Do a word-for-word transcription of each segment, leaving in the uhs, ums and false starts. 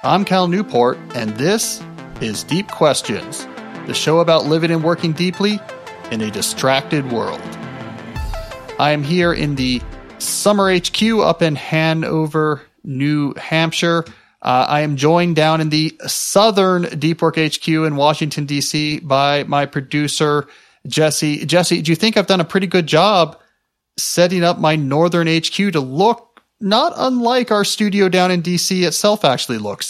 I'm Cal Newport, and this is Deep Questions, the show about living and working deeply in a distracted world. I am here in the Summer H Q up in Hanover, New Hampshire. Uh, I am joined down in the Southern Deep Work H Q in Washington, D C by my producer, Jesse. Jesse, do you think I've done a pretty good job setting up my Northern H Q to look not unlike our studio down in D C itself actually looks?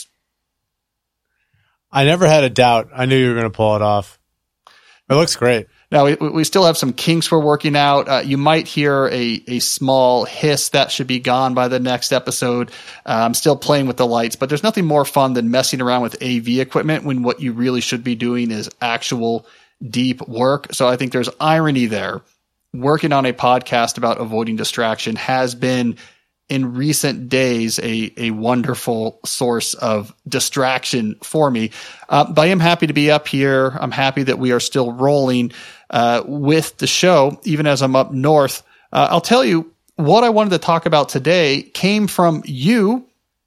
I never had a doubt. I knew you were going to pull it off. It looks great. Now, we, we still have some kinks we're working out. Uh, you might hear a, a small hiss. That should be gone by the next episode. Uh, I'm still playing with the lights, but there's nothing more fun than messing around with A V equipment when what you really should be doing is actual deep work. So I think there's irony there. Working on a podcast about avoiding distraction has been, in recent days, a, a wonderful source of distraction for me. Uh, but I am happy to be up here. I'm happy that we are still rolling uh, with the show, even as I'm up north. Uh, I'll tell you, what I wanted to talk about today came from you,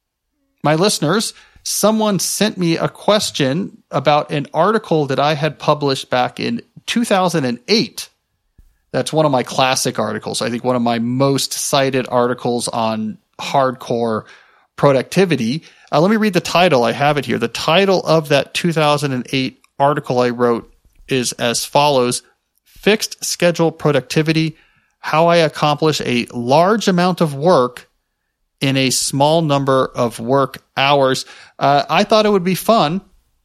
my listeners. Someone sent me a question about an article that I had published back in two thousand eight. That's one of my classic articles. I think one of my most cited articles on hardcore productivity. Uh, let me read the title. I have it here. The title of that two thousand eight article I wrote is as follows: Fixed Schedule Productivity, How I Accomplish a Large Amount of Work in a Small Number of Work Hours. Uh, I thought it would be fun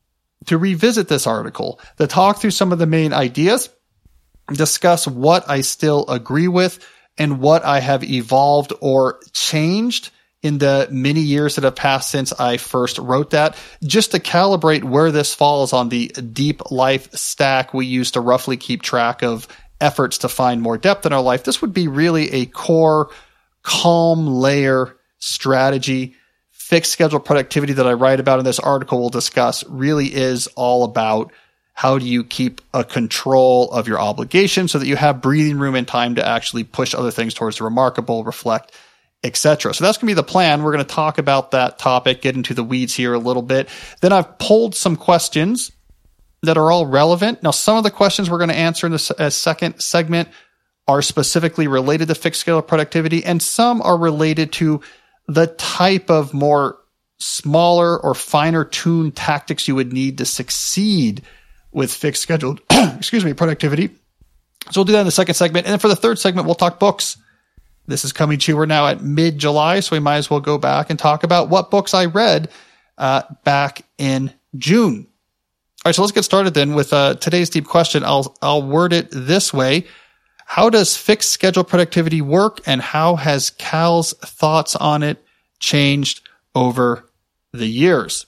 to revisit this article, to talk through some of the main ideas, discuss what I still agree with and what I have evolved or changed in the many years that have passed since I first wrote that, just to calibrate where this falls on the deep life stack we use to roughly keep track of efforts to find more depth in our life. This would be really a core, calm layer strategy. Fixed schedule productivity that I write about in this article we'll discuss really is all about how do you keep a control of your obligation so that you have breathing room and time to actually push other things towards the remarkable, reflect, et cetera. So that's going to be the plan. We're going to talk about that topic, get into the weeds here a little bit. Then I've pulled some questions that are all relevant. Now, some of the questions we're going to answer in the uh, second segment are specifically related to fixed schedule productivity, and some are related to the type of more smaller or finer tuned tactics you would need to succeed with fixed scheduled, excuse me, productivity. So we'll do that in the second segment. And then for the third segment, we'll talk books. This is coming to you. We're now at mid-July, so we might as well go back and talk about what books I read uh, back in June. All right, so let's get started then with uh, today's deep question. I'll I'll word it this way. How does fixed schedule productivity work, and how has Cal's thoughts on it changed over the years?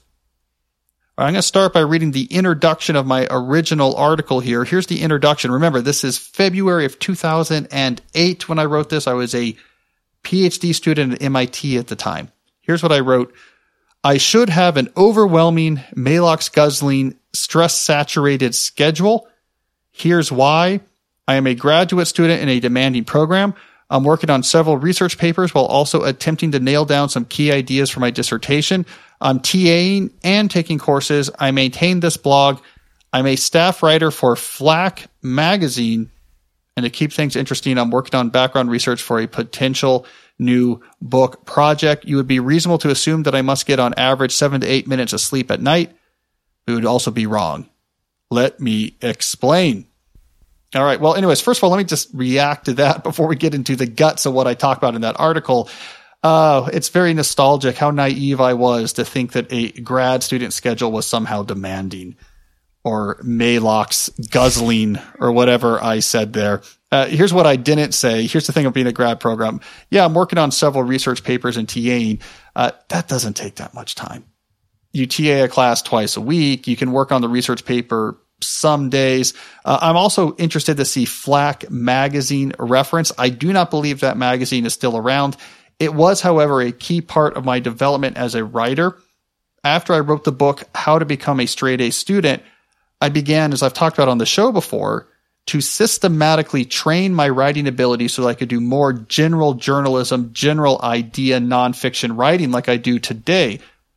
I'm going to start by reading the introduction of my original article here. Here's the introduction. Remember, this is February of two thousand eight when I wrote this. I was a PhD student at M I T at the time. Here's what I wrote. I should have an overwhelming, Maalox-guzzling, stress-saturated schedule. Here's why. I am a graduate student in a demanding program. I'm working on several research papers while also attempting to nail down some key ideas for my dissertation. I'm TAing and taking courses. I maintain this blog. I'm a staff writer for Flack magazine. And to keep things interesting, I'm working on background research for a potential new book project. You would be reasonable to assume that I must get on average seven to eight minutes of sleep at night. It would also be wrong. Let me explain. All right. Well, anyways, first of all, let me just react to that before we get into the guts of what I talk about in that article. Uh, it's very nostalgic how naive I was to think that a grad student schedule was somehow demanding or Maalox guzzling or whatever I said there. Uh, here's what I didn't say. Here's the thing of being a grad program. Yeah, I'm working on several research papers and TAing. Uh, that doesn't take that much time. You T A a class twice a week. You can work on the research paper some days. Uh, I'm also interested to see Flack magazine reference. I do not believe that magazine is still around. It was, however, a key part of my development as a writer. After I wrote the book, How to Become a Straight A Student, I began, as I've talked about on the show before, to systematically train my writing ability so that I could do more general journalism, general idea, nonfiction writing like I do today.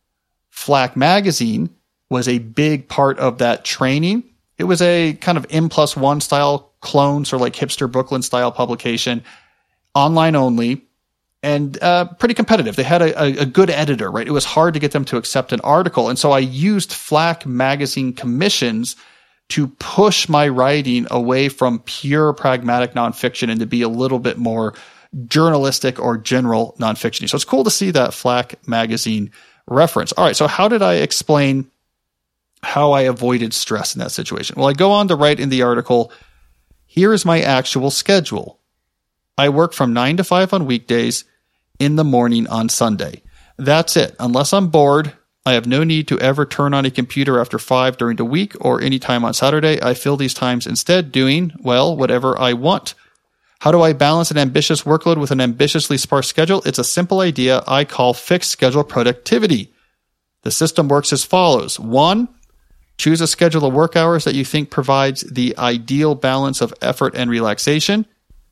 Flack Magazine was a big part of that training. It was a kind of M plus one style clone, sort of like hipster Brooklyn style publication, online only, and uh, pretty competitive. They had a, a, a good editor, right? It was hard to get them to accept an article. And so I used Flack Magazine commissions to push my writing away from pure pragmatic nonfiction and to be a little bit more journalistic or general nonfiction. So it's cool to see that Flack Magazine reference. All right, so how did I explain how I avoided stress in that situation? Well, I go on to write in the article, here is my actual schedule. I work from nine to five on weekdays, in the morning on Sunday. That's it. Unless I'm bored, I have no need to ever turn on a computer after five during the week or any time on Saturday. I fill these times instead doing, well, whatever I want. How do I balance an ambitious workload with an ambitiously sparse schedule? It's a simple idea I call fixed schedule productivity. The system works as follows. One, choose a schedule of work hours that you think provides the ideal balance of effort and relaxation.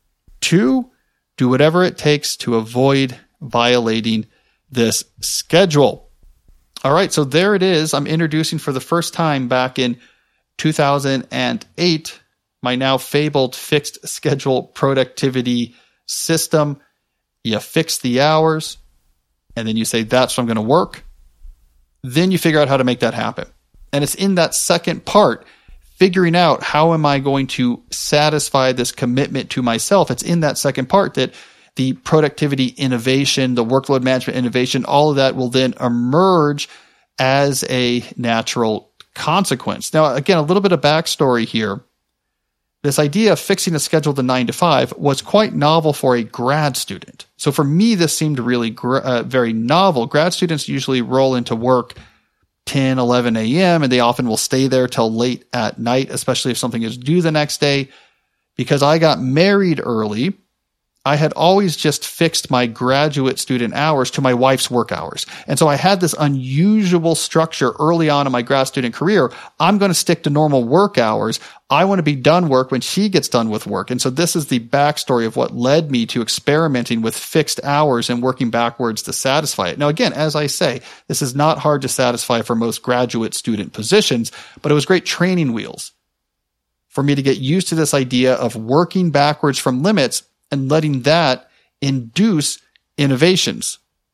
Two, do whatever it takes to avoid violating this schedule. All right, so there it is. I'm introducing for the first time back in two thousand eight my now fabled fixed schedule productivity system. You fix the hours, and then you say, that's what I'm going to work. Then you figure out how to make that happen. And it's in that second part, figuring out how am I going to satisfy this commitment to myself. It's in that second part that the productivity innovation, the workload management innovation, all of that will then emerge as a natural consequence. Now, again, a little bit of backstory here. This idea of fixing a schedule to nine to five was quite novel for a grad student. So for me, this seemed really gr- uh, very novel. Grad students usually roll into work ten, eleven a.m., and they often will stay there till late at night, especially if something is due the next day. Because I got married early, I had always just fixed my graduate student hours to my wife's work hours. And so I had this unusual structure early on in my grad student career. I'm going to stick to normal work hours. I want to be done work when she gets done with work. And so this is the backstory of what led me to experimenting with fixed hours and working backwards to satisfy it. Now, again, as I say, this is not hard to satisfy for most graduate student positions, but it was great training wheels for me to get used to this idea of working backwards from limits and letting that induce innovations.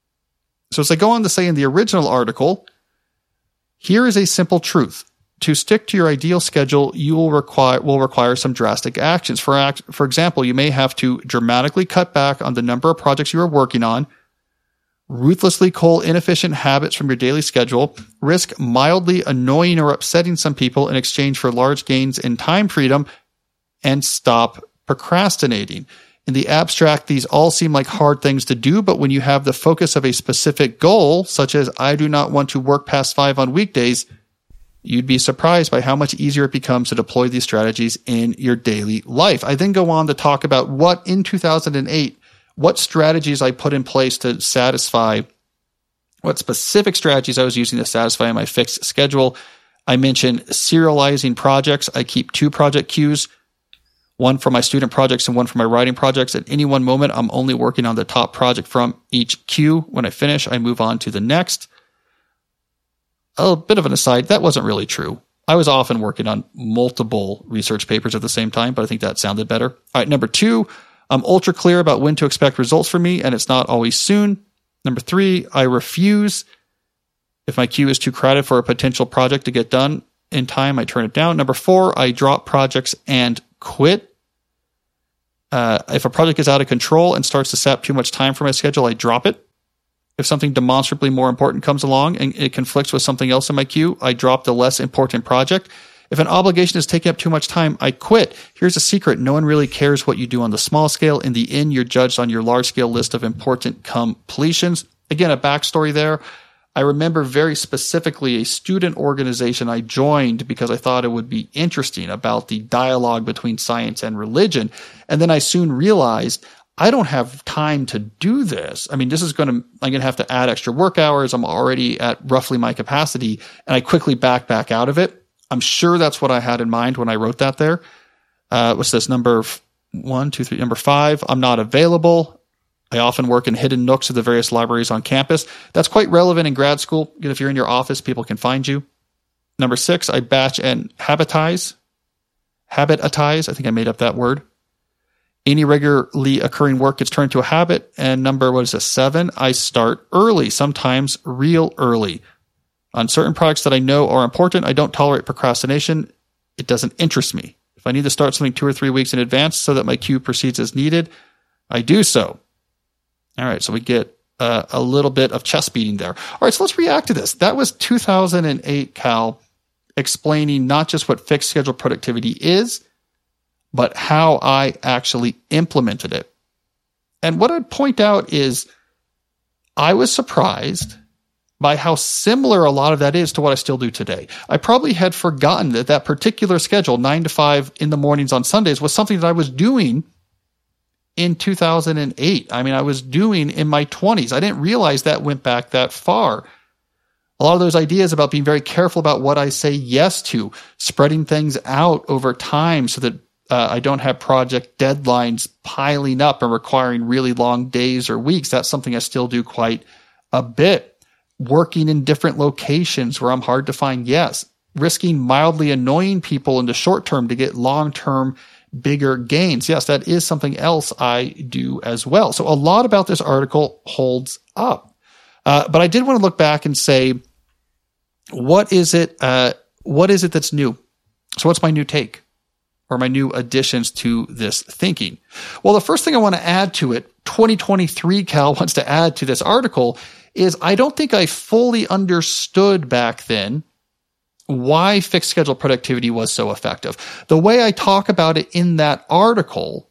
So as I go on to say in the original article, here is a simple truth. To stick to your ideal schedule, you will require will require some drastic actions. For act, for example, you may have to dramatically cut back on the number of projects you are working on, ruthlessly cull inefficient habits from your daily schedule, risk mildly annoying or upsetting some people in exchange for large gains in time freedom, and stop procrastinating. In the abstract, these all seem like hard things to do, but when you have the focus of a specific goal, such as I do not want to work past five on weekdays, you'd be surprised by how much easier it becomes to deploy these strategies in your daily life. I then go on to talk about what in two thousand eight, what strategies I put in place to satisfy, what specific strategies I was using to satisfy my fixed schedule. I mentioned serializing projects. I keep two project queues, one for my student projects and one for my writing projects. At any one moment, I'm only working on the top project from each queue. When I finish, I move on to the next. A bit of an aside, that wasn't really true. I was often working on multiple research papers at the same time, but I think that sounded better. All right, number two, I'm ultra clear about when to expect results from me, and it's not always soon. Number three, I refuse. If my queue is too crowded for a potential project to get done in time, I turn it down. Number four, I drop projects and quit. Uh, if a project is out of control and starts to sap too much time from my schedule, I drop it. If something demonstrably more important comes along and it conflicts with something else in my queue, I drop the less important project. If an obligation is taking up too much time, I quit. Here's a secret. No one really cares what you do on the small scale. In the end, you're judged on your large scale list of important completions. Again, a backstory there. I remember very specifically a student organization I joined because I thought it would be interesting about the dialogue between science and religion. And then I soon realized I don't have time to do this. I mean, this is going to, I'm going to have to add extra work hours. I'm already at roughly my capacity, and I quickly back back out of it. I'm sure that's what I had in mind when I wrote that there. Uh, what's this? Number one, two, three, number five. I'm not available. I often work in hidden nooks of the various libraries on campus. That's quite relevant in grad school. If you're in your office, people can find you. Number six, I batch and habitize. Habitatize, I think I made up that word. Any regularly occurring work gets turned into a habit. And number, what is this, seven, I start early, sometimes real early. On certain projects that I know are important, I don't tolerate procrastination. It doesn't interest me. If I need to start something two or three weeks in advance so that my queue proceeds as needed, I do so. All right, so we get uh, a little bit of chest beating there. All right, so let's react to this. That was two thousand eight, Cal, explaining not just what fixed schedule productivity is, but how I actually implemented it. And what I'd point out is I was surprised by how similar a lot of that is to what I still do today. I probably had forgotten that that particular schedule, nine to five in the mornings on Sundays, was something that I was doing in two thousand eight. I mean, I was doing in my twenties. I didn't realize that went back that far. A lot of those ideas about being very careful about what I say yes to, spreading things out over time so that uh, I don't have project deadlines piling up and requiring really long days or weeks. That's something I still do quite a bit. Working in different locations where I'm hard to find yes. Risking mildly annoying people in the short term to get long-term bigger gains. Yes, that is something else I do as well. So a lot about this article holds up. Uh, but I did want to look back and say, what is it, uh, what is it that's new? So what's my new take or my new additions to this thinking? Well, the first thing I want to add to it, twenty twenty-three Cal wants to add to this article, is I don't think I fully understood back then why fixed schedule productivity was so effective. The way I talk about it in that article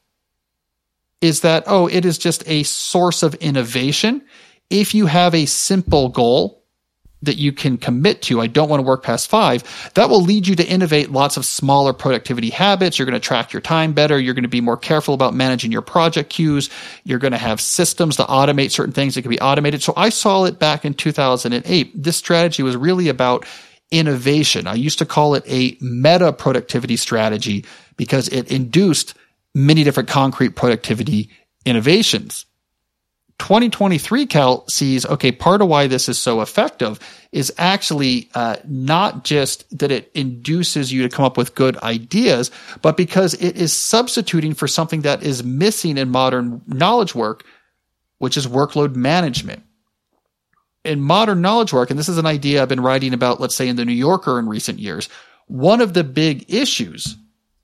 is that, oh, it is just a source of innovation. If you have a simple goal that you can commit to, I don't want to work past five, that will lead you to innovate lots of smaller productivity habits. You're going to track your time better. You're going to be more careful about managing your project queues. You're going to have systems to automate certain things that can be automated. So I saw it back in two thousand eight. This strategy was really about innovation. I used to call it a meta productivity strategy because it induced many different concrete productivity innovations. twenty twenty-three Cal sees, okay, part of why this is so effective is actually uh, not just that it induces you to come up with good ideas, but because it is substituting for something that is missing in modern knowledge work, which is workload management. In modern knowledge work, and this is an idea I've been writing about, let's say in the New Yorker in recent years, one of the big issues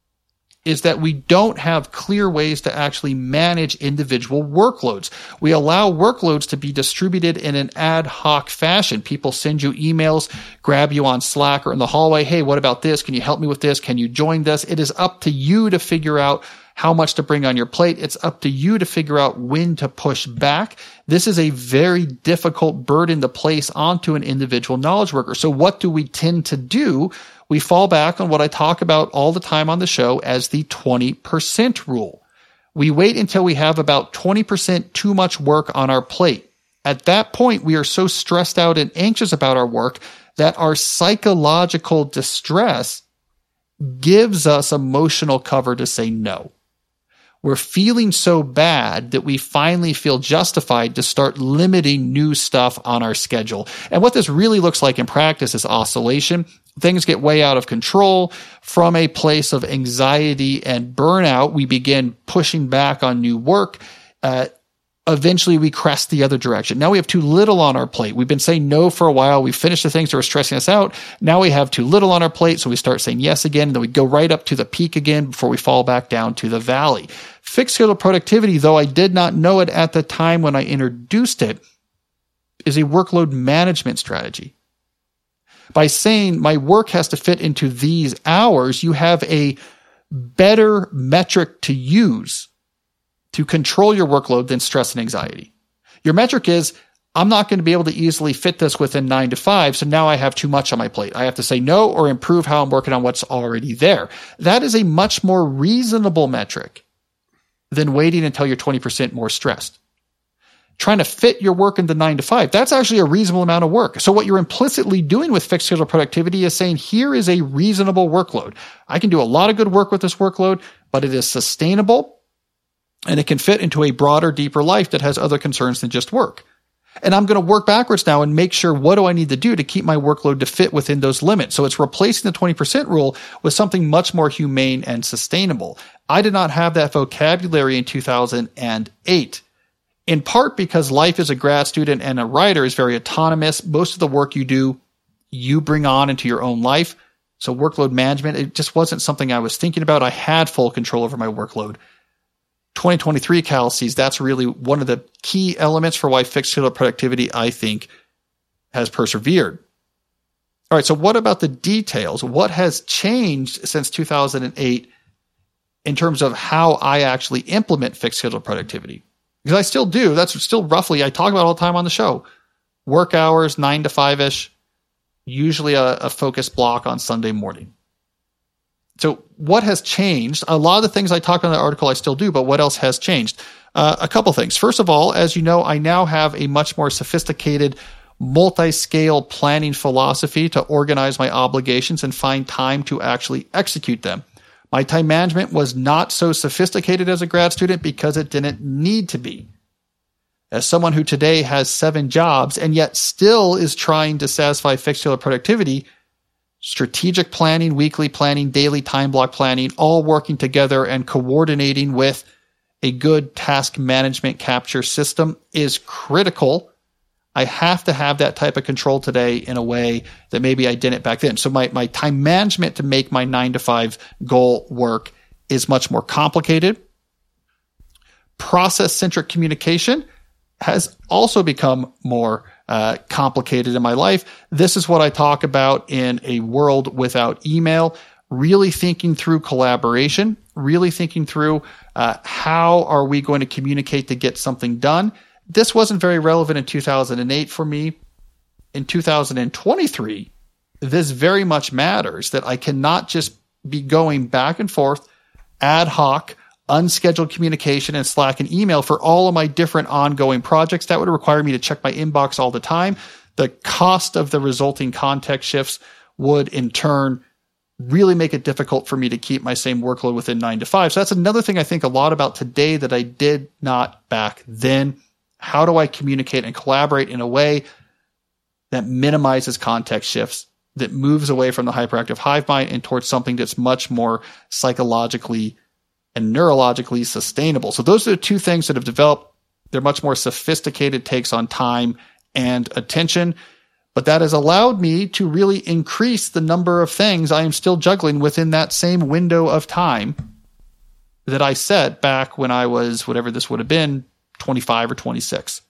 is that we don't have clear ways to actually manage individual workloads. We allow workloads to be distributed in an ad hoc fashion. People send you emails, grab you on Slack or in the hallway. Hey, what about this? Can you help me with this? Can you join this? It is up to you to figure out how much to bring on your plate. It's up to you to figure out when to push back. This is a very difficult burden to place onto an individual knowledge worker. So what do we tend to do? We fall back on what I talk about all the time on the show as the twenty percent rule. We wait until we have about twenty percent too much work on our plate. At that point, we are so stressed out and anxious about our work that our psychological distress gives us emotional cover to say no. We're feeling so bad that we finally feel justified to start limiting new stuff on our schedule. And what this really looks like in practice is oscillation. Things get way out of control. From a place of anxiety and burnout, we begin pushing back on new work. Uh, eventually, we crest the other direction. Now we have too little on our plate. We've been saying no for a while. We finished the things that were stressing us out. Now we have too little on our plate, so we start saying yes again, and then we go right up to the peak again before we fall back down to the valley. Fixed schedule productivity, though I did not know it at the time when I introduced it, is a workload management strategy. By saying my work has to fit into these hours, you have a better metric to use to control your workload than stress and anxiety. Your metric is, I'm not going to be able to easily fit this within nine to five, so now I have too much on my plate. I have to say no or improve how I'm working on what's already there. That is a much more reasonable metric than waiting until you're twenty percent more stressed. Trying to fit your work into nine to five, that's actually a reasonable amount of work. So what you're implicitly doing with fixed schedule productivity is saying, here is a reasonable workload. I can do a lot of good work with this workload, but it is sustainable. And it can fit into a broader, deeper life that has other concerns than just work. And I'm going to work backwards now and make sure what do I need to do to keep my workload to fit within those limits. So it's replacing the twenty percent rule with something much more humane and sustainable. I did not have that vocabulary in two thousand eight, in part because life as a grad student and a writer is very autonomous. Most of the work you do, you bring on into your own life. So workload management, it just wasn't something I was thinking about. I had full control over my workload. twenty twenty-three Cal sees that's really one of the key elements for why fixed schedule productivity, I think, has persevered. All right, so what about the details? What has changed since two thousand eight in terms of how I actually implement fixed schedule productivity? Because I still do. That's still roughly, I talk about all the time on the show. Work hours, nine to five-ish, usually a, a focus block on Sunday morning. So what has changed? A lot of the things I talked about in the article I still do, but what else has changed? Uh, a couple things. First of all, as you know, I now have a much more sophisticated multi-scale planning philosophy to organize my obligations and find time to actually execute them. My time management was not so sophisticated as a grad student because it didn't need to be. As someone who today has seven jobs and yet still is trying to satisfy fixed schedule productivity, strategic planning, weekly planning, daily time block planning, all working together and coordinating with a good task management capture system is critical. I have to have that type of control today in a way that maybe I didn't back then. So my, my time management to make my nine to five goal work is much more complicated. Process-centric communication has also become more uh, complicated in my life. This is what I talk about in A World Without Email, really thinking through collaboration, really thinking through uh, how are we going to communicate to get something done. This wasn't very relevant in two thousand eight for me. In two thousand twenty-three, this very much matters, that I cannot just be going back and forth, ad hoc, unscheduled communication in Slack and email for all of my different ongoing projects. That would require me to check my inbox all the time. The cost of the resulting context shifts would in turn really make it difficult for me to keep my same workload within nine to five. So that's another thing I think a lot about today that I did not back then. How do I communicate and collaborate in a way that minimizes context shifts, that moves away from the hyperactive hive mind and towards something that's much more psychologically and neurologically sustainable? So those are the two things that have developed. They're much more sophisticated takes on time and attention, but that has allowed me to really increase the number of things I am still juggling within that same window of time that I set back when I was, whatever this would have been, twenty-five or twenty-six.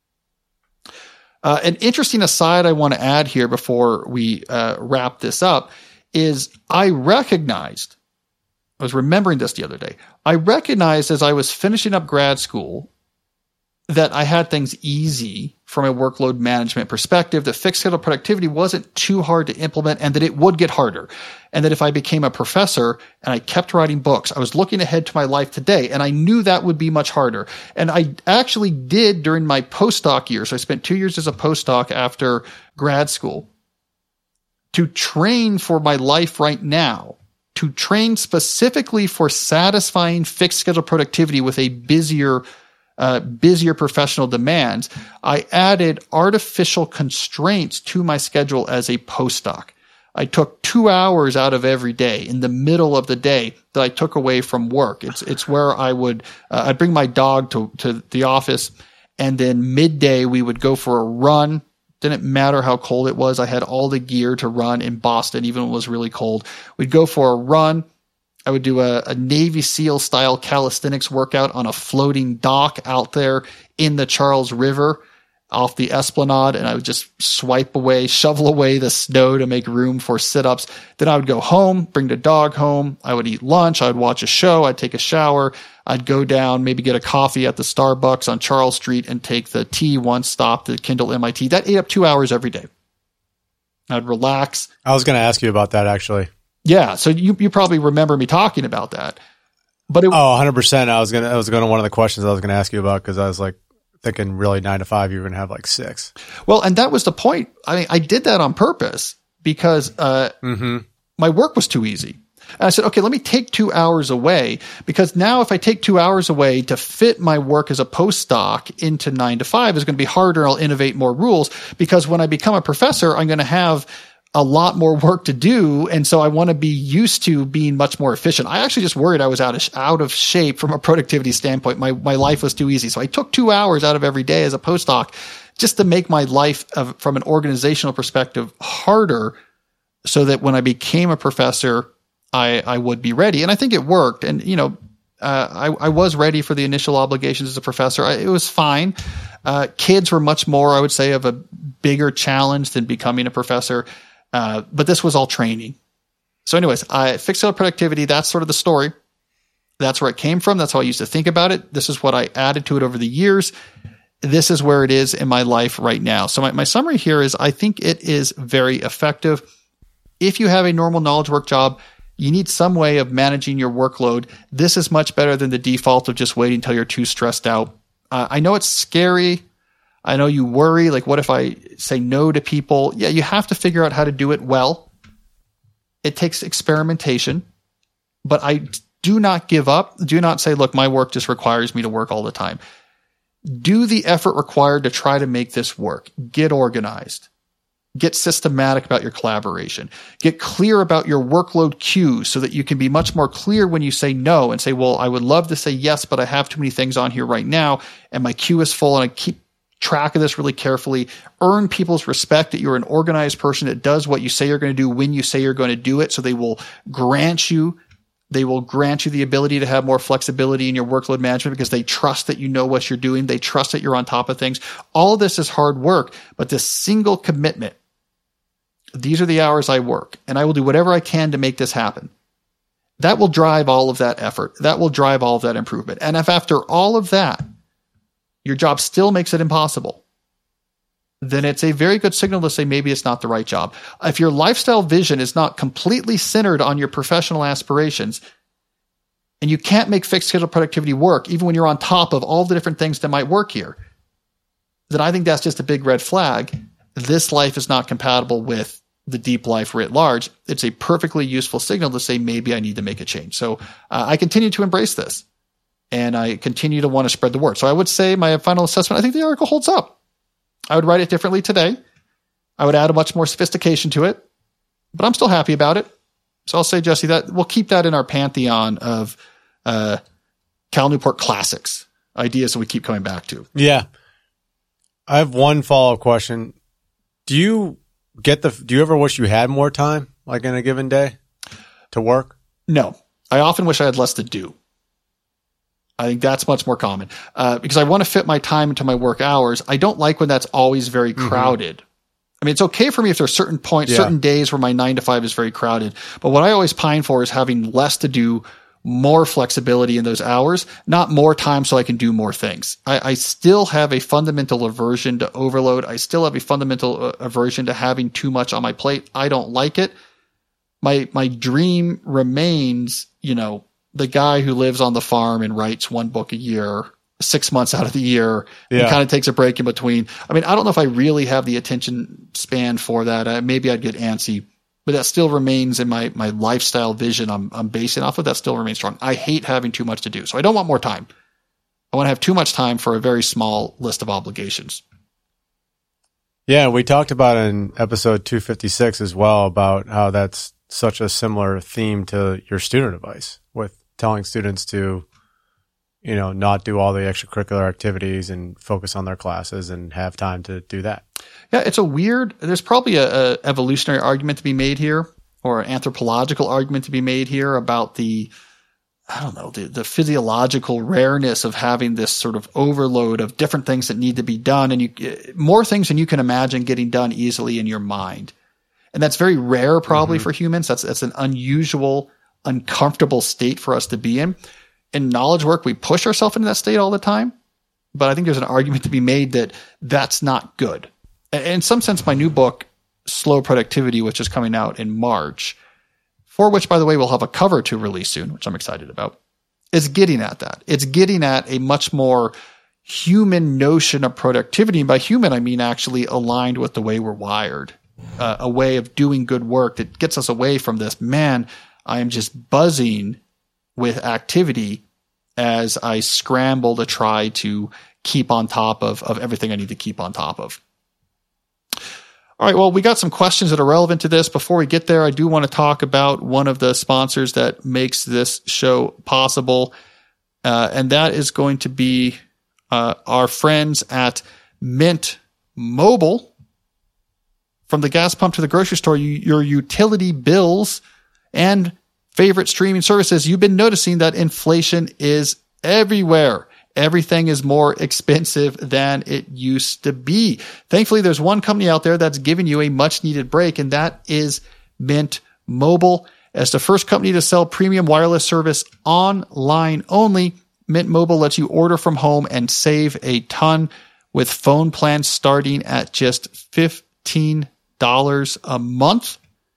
Uh, an interesting aside I want to add here before we uh, wrap this up is I recognized, I was remembering this the other day, I recognized as I was finishing up grad school that I had things easy from a workload management perspective, that fixed schedule productivity wasn't too hard to implement and that it would get harder. And that if I became a professor and I kept writing books, I was looking ahead to my life today and I knew that would be much harder. And I actually did during my postdoc years. I spent two years as a postdoc after grad school to train for my life right now, to train specifically for satisfying fixed schedule productivity with a busier Uh, busier professional demands. I added artificial constraints to my schedule as a postdoc. I took two hours out of every day in the middle of the day that I took away from work. It's it's where I would uh, I'd bring my dog to to the office, and then midday we would go for a run. Didn't matter how cold it was. I had all the gear to run in Boston, even when it was really cold. We'd go for a run. I would do a, a Navy SEAL style calisthenics workout on a floating dock out there in the Charles River off the Esplanade. And I would just swipe away, shovel away the snow to make room for sit-ups. Then I would go home, bring the dog home. I would eat lunch. I would watch a show. I'd take a shower. I'd go down, maybe get a coffee at the Starbucks on Charles Street and take the T one stop to Kindle M I T. That ate up two hours every day. I'd relax. I was going to ask you about that actually. Yeah, so you you probably remember me talking about that. But it, oh, one hundred percent. I was going to I was going to one of the questions I was going to ask you about, because I was like thinking really nine to five, you're going to have like six. Well, and that was the point. I mean, I did that on purpose because uh, mm-hmm. my work was too easy. And I said, okay, let me take two hours away, because now if I take two hours away to fit my work as a postdoc into nine to five is going to be harder. I'll innovate more rules, because when I become a professor, I'm going to have a lot more work to do. And so I want to be used to being much more efficient. I actually just worried I was out of, out of shape from a productivity standpoint. My, my life was too easy. So I took two hours out of every day as a postdoc just to make my life of, from an organizational perspective harder, so that when I became a professor, I, I would be ready. And I think it worked. And, you know, uh, I, I was ready for the initial obligations as a professor. I, it was fine. Uh, kids were much more, I would say, of a bigger challenge than becoming a professor. Uh, but this was all training. So anyways, I fixed scale productivity. That's sort of the story. That's where it came from. That's how I used to think about it. This is what I added to it over the years. This is where it is in my life right now. So my, my summary here is, I think it is very effective. If you have a normal knowledge work job, you need some way of managing your workload. This is much better than the default of just waiting until you're too stressed out. Uh, I know it's scary. I know you worry, like, what if I say no to people? Yeah, you have to figure out how to do it well. It takes experimentation, but I do not give up. Do not say, look, my work just requires me to work all the time. Do the effort required to try to make this work. Get organized. Get systematic about your collaboration. Get clear about your workload cues so that you can be much more clear when you say no and say, well, I would love to say yes, but I have too many things on here right now and my queue is full, and I keep track of this really carefully. Earn people's respect that you're an organized person that does what you say you're going to do when you say you're going to do it, so they will grant you They will grant you the ability to have more flexibility in your workload management, because they trust that you know what you're doing. They trust that you're on top of things. All of this is hard work, but this single commitment, these are the hours I work, and I will do whatever I can to make this happen. That will drive all of that effort. That will drive all of that improvement. And if after all of that, your job still makes it impossible, then it's a very good signal to say maybe it's not the right job. If your lifestyle vision is not completely centered on your professional aspirations, and you can't make fixed schedule productivity work, even when you're on top of all the different things that might work here, then I think that's just a big red flag. This life is not compatible with the deep life writ large. It's a perfectly useful signal to say maybe I need to make a change. So uh, I continue to embrace this, and I continue to want to spread the word. So I would say my final assessment, I think the article holds up. I would write it differently today. I would add a much more sophistication to it, but I'm still happy about it. So I'll say, Jesse, that we'll keep that in our pantheon of uh, Cal Newport classics, ideas that we keep coming back to. Yeah. I have one follow-up question. Do you get the, do you ever wish you had more time, like in a given day, to work? No. I often wish I had less to do. I think that's much more common uh, because I want to fit my time into my work hours. I don't like when that's always very crowded. Mm-hmm. I mean, it's okay for me if there's certain points, yeah. certain days where my nine to five is very crowded. But what I always pine for is having less to do, more flexibility in those hours, not more time so I can do more things. I, I still have a fundamental aversion to overload. I still have a fundamental uh, aversion to having too much on my plate. I don't like it. My, my dream remains, you know, the guy who lives on the farm and writes one book a year, six months out of the year, yeah. and kind of takes a break in between. I mean, I don't know if I really have the attention span for that. Uh, maybe I'd get antsy, but that still remains in my, my lifestyle vision. I'm, I'm basing off of that still remains strong. I hate having too much to do. So I don't want more time. I want to have too much time for a very small list of obligations. Yeah. We talked about in episode two fifty-six as well about how that's such a similar theme to your student advice, with telling students to, you know, not do all the extracurricular activities and focus on their classes and have time to do that. Yeah, it's a weird, there's probably a, a evolutionary argument to be made here, or an anthropological argument to be made here about the, I don't know, the, the physiological rareness of having this sort of overload of different things that need to be done, and you more things than you can imagine getting done easily in your mind. And that's very rare probably mm-hmm. for humans. That's, that's an unusual, uncomfortable state for us to be in. In knowledge work, we push ourselves into that state all the time. But I think there's an argument to be made that that's not good. In some sense, my new book, Slow Productivity, which is coming out in March, for which, by the way, we'll have a cover to release soon, which I'm excited about, is getting at that. It's getting at a much more human notion of productivity. And by human, I mean actually aligned with the way we're wired, uh, a way of doing good work that gets us away from this, man, I am just buzzing with activity as I scramble to try to keep on top of, of everything I need to keep on top of. All right, well, we got some questions that are relevant to this. Before we get there, I do want to talk about one of the sponsors that makes this show possible, uh, and that is going to be uh, our friends at Mint Mobile. From the gas pump to the grocery store, you, your utility bills and favorite streaming services, you've been noticing that inflation is everywhere. Everything is more expensive than it used to be. Thankfully, there's one company out there that's giving you a much needed break, and that is Mint Mobile. As the first company to sell premium wireless service online only, Mint Mobile lets you order from home and save a ton with phone plans starting at just fifteen dollars a month.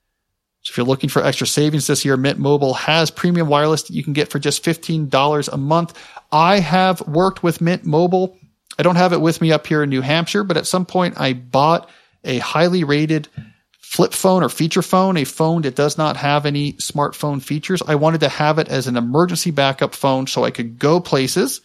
So if you're looking for extra savings this year, Mint Mobile has premium wireless that you can get for just fifteen dollars a month. I have worked with Mint Mobile. I don't have it with me up here in New Hampshire, but at some point I bought a highly rated flip phone or feature phone, a phone that does not have any smartphone features. I wanted to have it as an emergency backup phone so I could go places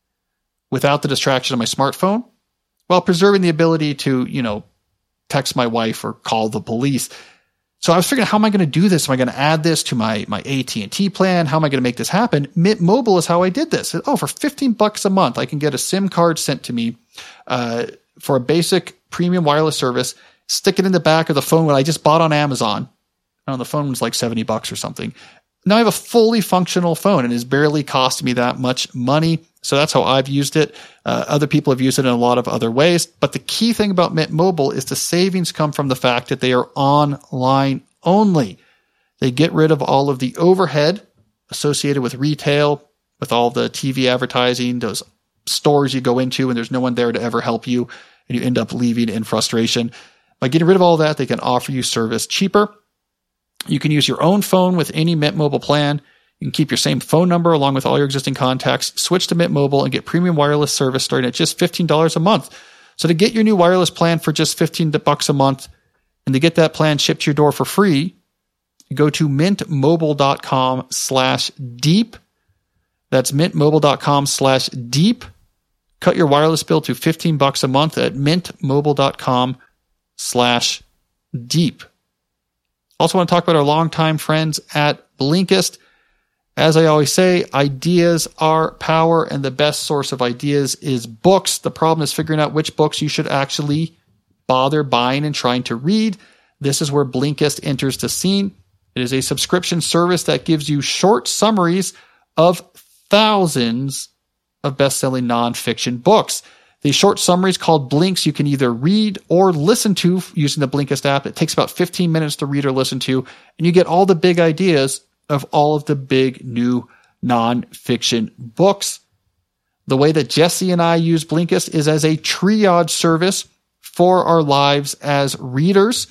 without the distraction of my smartphone while preserving the ability to, you know, text my wife or call the police. So I was figuring, how am I going to do this? Am I going to add this to my, my A T and T plan? How am I going to make this happen? Mint Mobile is how I did this. Oh, for fifteen bucks a month, I can get a SIM card sent to me uh, for a basic premium wireless service, stick it in the back of the phone that I just bought on Amazon. I don't know, the phone was like seventy bucks or something. Now I have a fully functional phone and it's barely cost me that much money. So that's how I've used it. Uh, other people have used it in a lot of other ways. But the key thing about Mint Mobile is the savings come from the fact that they are online only. They get rid of all of the overhead associated with retail, with all the T V advertising, those stores you go into and there's no one there to ever help you, and you end up leaving in frustration. By getting rid of all that, they can offer you service cheaper. You can use your own phone with any Mint Mobile plan. You can keep your same phone number along with all your existing contacts, switch to Mint Mobile, and get premium wireless service starting at just fifteen dollars a month. So to get your new wireless plan for just fifteen bucks a month and to get that plan shipped to your door for free, go to mintmobile.com slash deep. That's mintmobile.com slash deep. Cut your wireless bill to fifteen bucks a month at mintmobile.com slash deep. Also want to talk about our longtime friends at Blinkist. As I always say, ideas are power, and the best source of ideas is books. The problem is figuring out which books you should actually bother buying and trying to read. This is where Blinkist enters the scene. It is a subscription service that gives you short summaries of thousands of best-selling nonfiction books. These short summaries called Blinks you can either read or listen to using the Blinkist app. It takes about fifteen minutes to read or listen to, and you get all the big ideas of all of the big new nonfiction books. The way that Jesse and I use Blinkist is as a triage service for our lives as readers.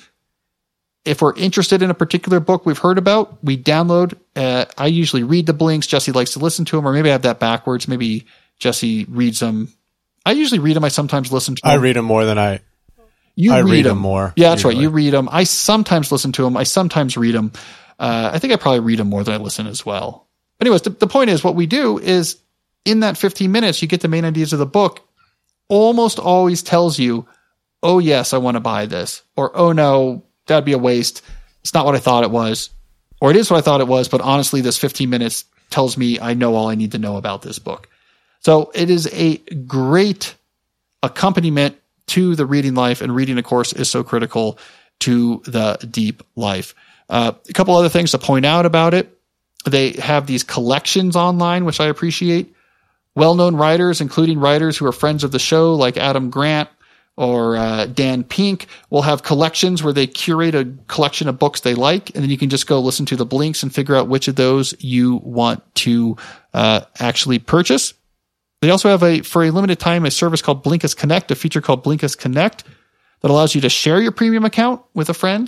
If we're interested in a particular book we've heard about, we download. Uh, I usually read the Blinks. Jesse likes to listen to them, or maybe I have that backwards. Maybe Jesse reads them. I usually read them. I sometimes listen to them. I read them more than I. You I read, read them. them more. Yeah, that's usually. right. You read them. I sometimes listen to them. I sometimes read them. Uh, I think I probably read them more than I listen as well. But anyways, the, the point is, what we do is in that fifteen minutes, you get the main ideas of the book. Almost always tells you, oh yes, I want to buy this, or oh no, that'd be a waste. It's not what I thought it was, or it is what I thought it was. But honestly, this fifteen minutes tells me I know all I need to know about this book. So it is a great accompaniment to the reading life, and reading, of course, is so critical to the deep life. Uh, a couple other things to point out about it. They have these collections online, which I appreciate. Well-known writers, including writers who are friends of the show, like Adam Grant or uh, Dan Pink, will have collections where they curate a collection of books they like, and then you can just go listen to the Blinks and figure out which of those you want to uh, actually purchase. They also have a, for a limited time, a service called Blinkist Connect, a feature called Blinkist Connect that allows you to share your premium account with a friend.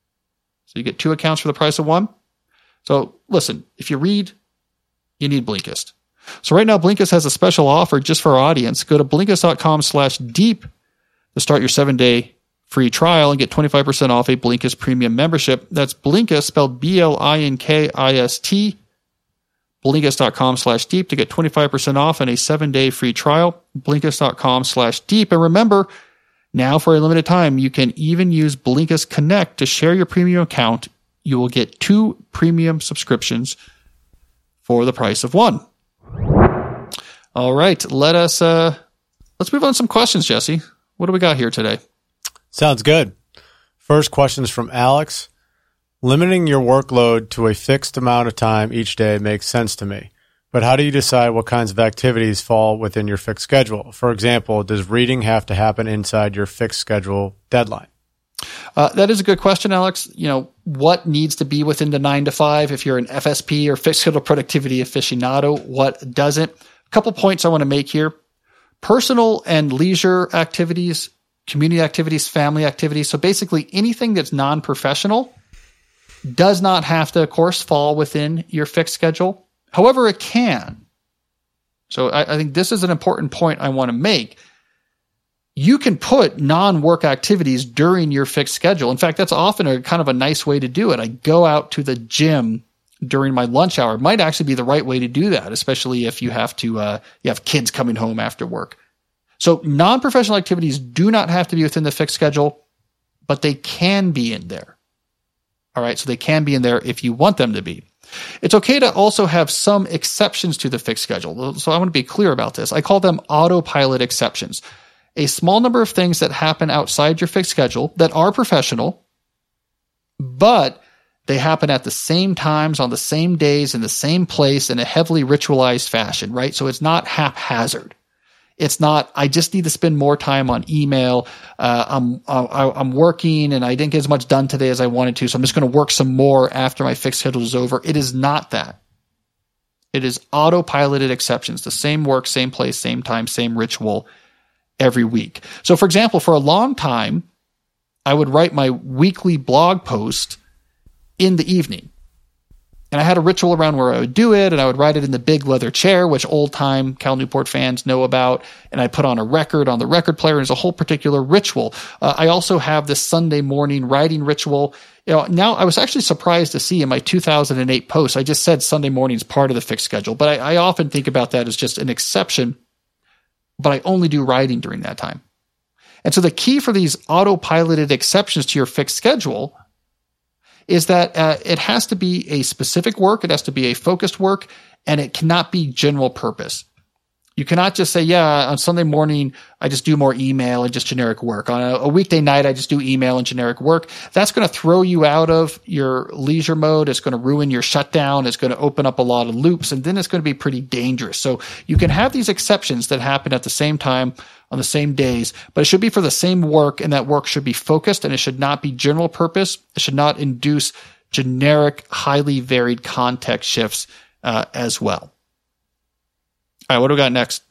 So you get two accounts for the price of one. So listen, if you read, you need Blinkist. So right now, Blinkist has a special offer just for our audience. Go to Blinkist.com slash deep to start your seven-day free trial and get twenty-five percent off a Blinkist premium membership. That's Blinkist, spelled B L I N K I S T, Blinkist.com slash deep to get twenty-five percent off and a seven-day free trial. Blinkist.com slash deep. And remember, now for a limited time, you can even use Blinkist Connect to share your premium account. You will get two premium subscriptions for the price of one. All right, let us uh, let's move on to some questions, Jesse. What do we got here today? Sounds good. First question is from Alex. Limiting your workload to a fixed amount of time each day makes sense to me. But how do you decide what kinds of activities fall within your fixed schedule? For example, does reading have to happen inside your fixed schedule deadline? Uh, that is a good question, Alex. You know, what needs to be within the nine to five if you're an F S P or fixed schedule productivity aficionado? What doesn't? A couple points I want to make here. Personal and leisure activities, community activities, family activities. So basically anything that's non-professional does not have to, of course, fall within your fixed schedule. However, it can. So I, I think this is an important point I want to make. You can put non-work activities during your fixed schedule. In fact, that's often a kind of a nice way to do it. I go out to the gym during my lunch hour. It might actually be the right way to do that, especially if you have to, uh, you have kids coming home after work. So non-professional activities do not have to be within the fixed schedule, but they can be in there. All right. So they can be in there if you want them to be. It's okay to also have some exceptions to the fixed schedule. So I want to be clear about this. I call them autopilot exceptions. A small number of things that happen outside your fixed schedule that are professional, but they happen at the same times, on the same days, in the same place, in a heavily ritualized fashion, right? So it's not haphazard. It's not, I just need to spend more time on email. Uh, I'm, I, I'm working and I didn't get as much done today as I wanted to, so I'm just going to work some more after my fixed schedule is over. It is not that. It is autopiloted exceptions. The same work, same place, same time, same ritual every week. So for example, for a long time, I would write my weekly blog post in the evening. And I had a ritual around where I would do it, and I would write it in the big leather chair, which old-time Cal Newport fans know about, and I put on a record on the record player, and it's a whole particular ritual. Uh, I also have this Sunday morning writing ritual. You know, now I was actually surprised to see in my two thousand eight post, I just said Sunday morning is part of the fixed schedule, but I, I often think about that as just an exception, but I only do writing during that time. And so the key for these autopiloted exceptions to your fixed schedule is that uh, it has to be a specific work, it has to be a focused work, and it cannot be general purpose. You cannot just say, yeah, on Sunday morning, I just do more email and just generic work. On a, a weekday night, I just do email and generic work. That's going to throw you out of your leisure mode. It's going to ruin your shutdown. It's going to open up a lot of loops, and then it's going to be pretty dangerous. So you can have these exceptions that happen at the same time on the same days, but it should be for the same work, and that work should be focused, and it should not be general purpose. It should not induce generic, highly varied context shifts uh, as well. All right, what do we got next?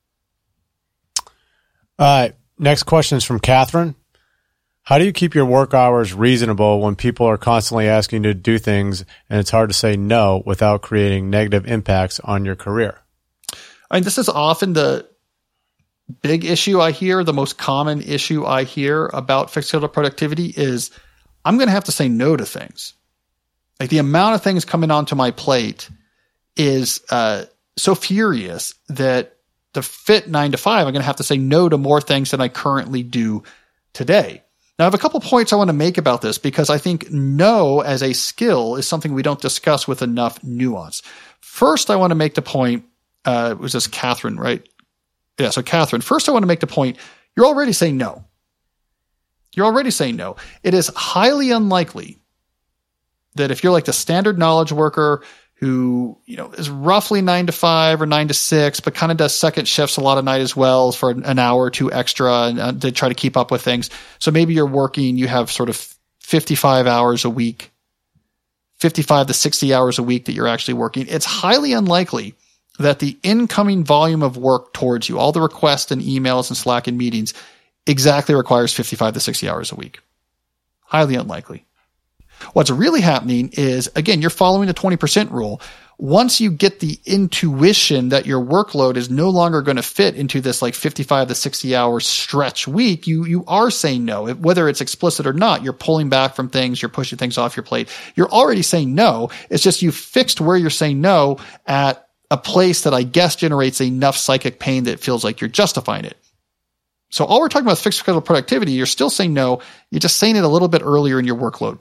All right, next question is from Catherine. How do you keep your work hours reasonable when people are constantly asking you to do things and it's hard to say no without creating negative impacts on your career? I mean, this is often the big issue I hear. The most common issue I hear about fixed schedule productivity is I'm going to have to say no to things. Like the amount of things coming onto my plate is uh, so furious that to fit nine to five, I'm going to have to say no to more things than I currently do today. Now, I have a couple points I want to make about this because I think no as a skill is something we don't discuss with enough nuance. First, I want to make the point, uh, it was this Catherine, right? Yeah, so Catherine, first I want to make the point, you're already saying no. You're already saying no. It is highly unlikely that if you're like the standard knowledge worker who, you know, is roughly nine to five or nine to six, but kind of does second shifts a lot of night as well for an hour or two extra and uh, to try to keep up with things. So maybe you're working, you have sort of fifty-five hours a week, fifty-five to sixty hours a week that you're actually working. It's highly unlikely that the incoming volume of work towards you, all the requests and emails and Slack and meetings, exactly requires fifty-five to sixty hours a week. Highly unlikely. What's really happening is, again, you're following the twenty percent rule. Once you get the intuition that your workload is no longer going to fit into this like fifty-five to sixty hour stretch week, you, you are saying no. Whether it's explicit or not, you're pulling back from things, you're pushing things off your plate. You're already saying no. It's just you fixed where you're saying no at a place that I guess generates enough psychic pain that it feels like you're justifying it. So all we're talking about is fixed schedule productivity. You're still saying no. You're just saying it a little bit earlier in your workload.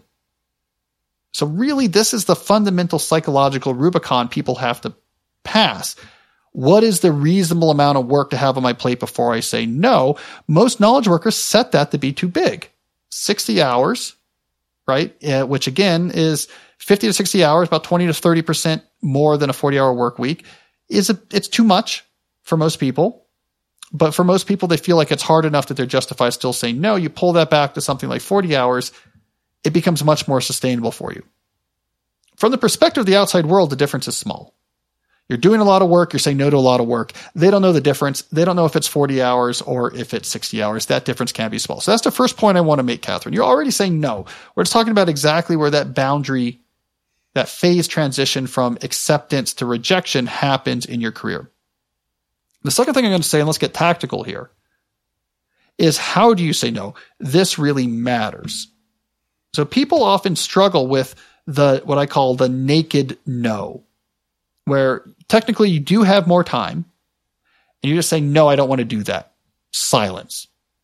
So really, this is the fundamental psychological Rubicon people have to pass. What is the reasonable amount of work to have on my plate before I say no? Most knowledge workers set that to be too big. sixty hours, right? Uh, which again is fifty to sixty hours, about twenty to thirty percent more than a forty hour work week. Is a, it's too much for most people. But for most people, they feel like it's hard enough that they're justified still saying no. You pull that back to something like forty hours, it becomes much more sustainable for you. From the perspective of the outside world, the difference is small. You're doing a lot of work. You're saying no to a lot of work. They don't know the difference. They don't know if it's forty hours or if it's sixty hours. That difference can be small. So that's the first point I want to make, Catherine. You're already saying no. We're just talking about exactly where that boundary, that phase transition from acceptance to rejection happens in your career. The second thing I'm going to say, and let's get tactical here, is how do you say no? This really matters. So people often struggle with the what I call the naked no, where technically you do have more time, and you just say, no, I don't want to do that. Silence.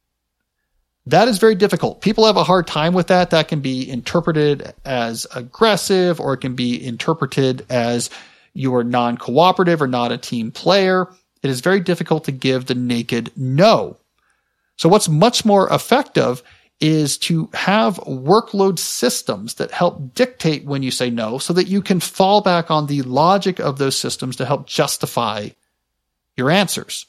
That is very difficult. People have a hard time with that. That can be interpreted as aggressive, or it can be interpreted as you are non-cooperative or not a team player. It is very difficult to give the naked no. So what's much more effective is to have workload systems that help dictate when you say no, so that you can fall back on the logic of those systems to help justify your answers.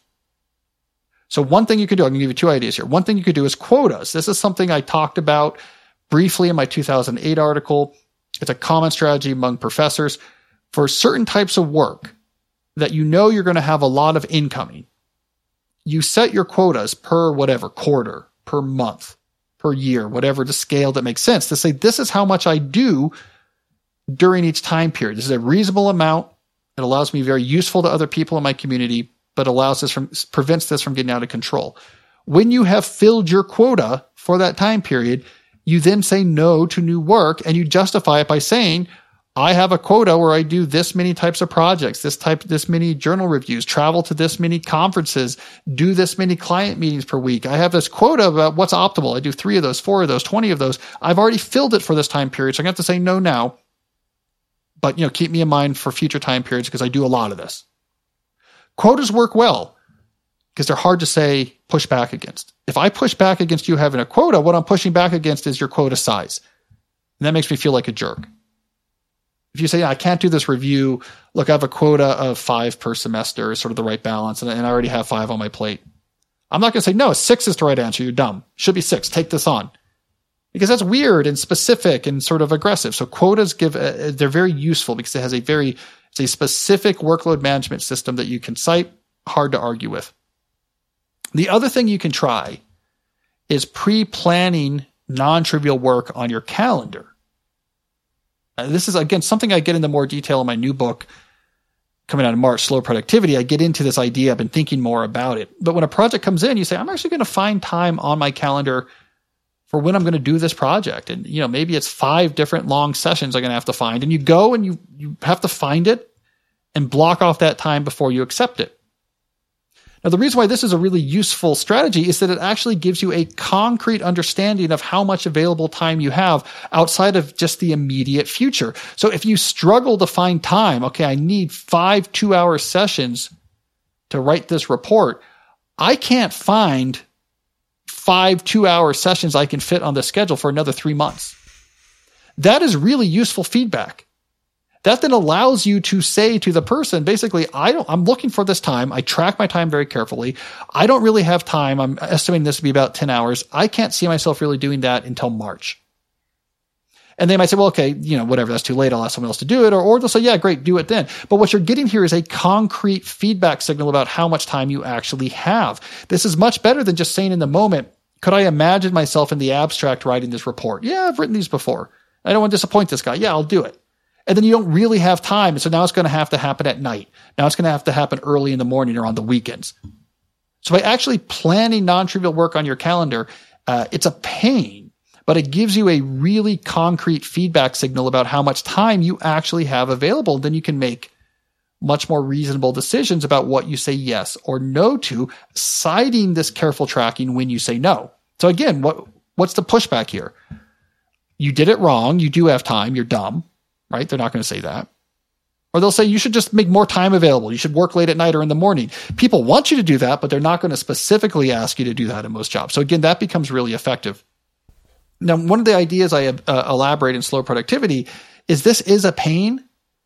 So one thing you could do, I'm going to give you two ideas here. One thing you could do is quotas. This is something I talked about briefly in my two thousand eight article. It's a common strategy among professors for certain types of work that you know you're going to have a lot of incoming. You set your quotas per whatever, quarter, per month, per year, whatever the scale that makes sense, to say this is how much I do during each time period. This is a reasonable amount. It allows me very useful to other people in my community, but allows this from prevents this from getting out of control. When you have filled your quota for that time period, you then say no to new work, and you justify it by saying, I have a quota where I do this many types of projects, this type, this many journal reviews, travel to this many conferences, do this many client meetings per week. I have this quota about what's optimal. I do three of those, four of those, twenty of those. I've already filled it for this time period, so I'm going to have to say no now. But, you know, keep me in mind for future time periods because I do a lot of this. Quotas work well because they're hard to say push back against. If I push back against you having a quota, what I'm pushing back against is your quota size. And that makes me feel like a jerk. If you say, I can't do this review, look, I have a quota of five per semester is sort of the right balance, and, and I already have five on my plate. I'm not going to say, no, six is the right answer. You're dumb. Should be six. Take this on. Because that's weird and specific and sort of aggressive. So quotas give, a, they're very useful because it has a very, it's a specific workload management system that you can cite, hard to argue with. The other thing you can try is pre-planning non-trivial work on your calendar. This is, again, something I get into more detail in my new book coming out in March, Slow Productivity. I get into this idea. I've been thinking more about it. But when a project comes in, you say, I'm actually going to find time on my calendar for when I'm going to do this project. And, you know, maybe it's five different long sessions I'm going to have to find. And you go and you, you have to find it and block off that time before you accept it. Now, the reason why this is a really useful strategy is that it actually gives you a concrete understanding of how much available time you have outside of just the immediate future. So if you struggle to find time, okay, I need five two-hour sessions to write this report, I can't find five two-hour sessions I can fit on the schedule for another three months. That is really useful feedback. That then allows you to say to the person, basically, I don't, I'm looking for this time. I track my time very carefully. I don't really have time. I'm estimating this to be about ten hours. I can't see myself really doing that until March. And they might say, well, okay, you know, whatever, that's too late. I'll ask someone else to do it. Or, or they'll say, yeah, great, do it then. But what you're getting here is a concrete feedback signal about how much time you actually have. This is much better than just saying in the moment, could I imagine myself in the abstract writing this report? Yeah, I've written these before. I don't want to disappoint this guy. Yeah, I'll do it. And then you don't really have time. And so now it's going to have to happen at night. Now it's going to have to happen early in the morning or on the weekends. So by actually planning non-trivial work on your calendar, uh, it's a pain, but it gives you a really concrete feedback signal about how much time you actually have available. Then you can make much more reasonable decisions about what you say yes or no to, citing this careful tracking when you say no. So again, what what's the pushback here? You did it wrong. You do have time. You're dumb, right? They're not going to say that. Or they'll say you should just make more time available. You should work late at night or in the morning. People want you to do that, but they're not going to specifically ask you to do that in most jobs. So again, that becomes really effective. Now, one of the ideas I uh, elaborate in Slow Productivity is this is a pain.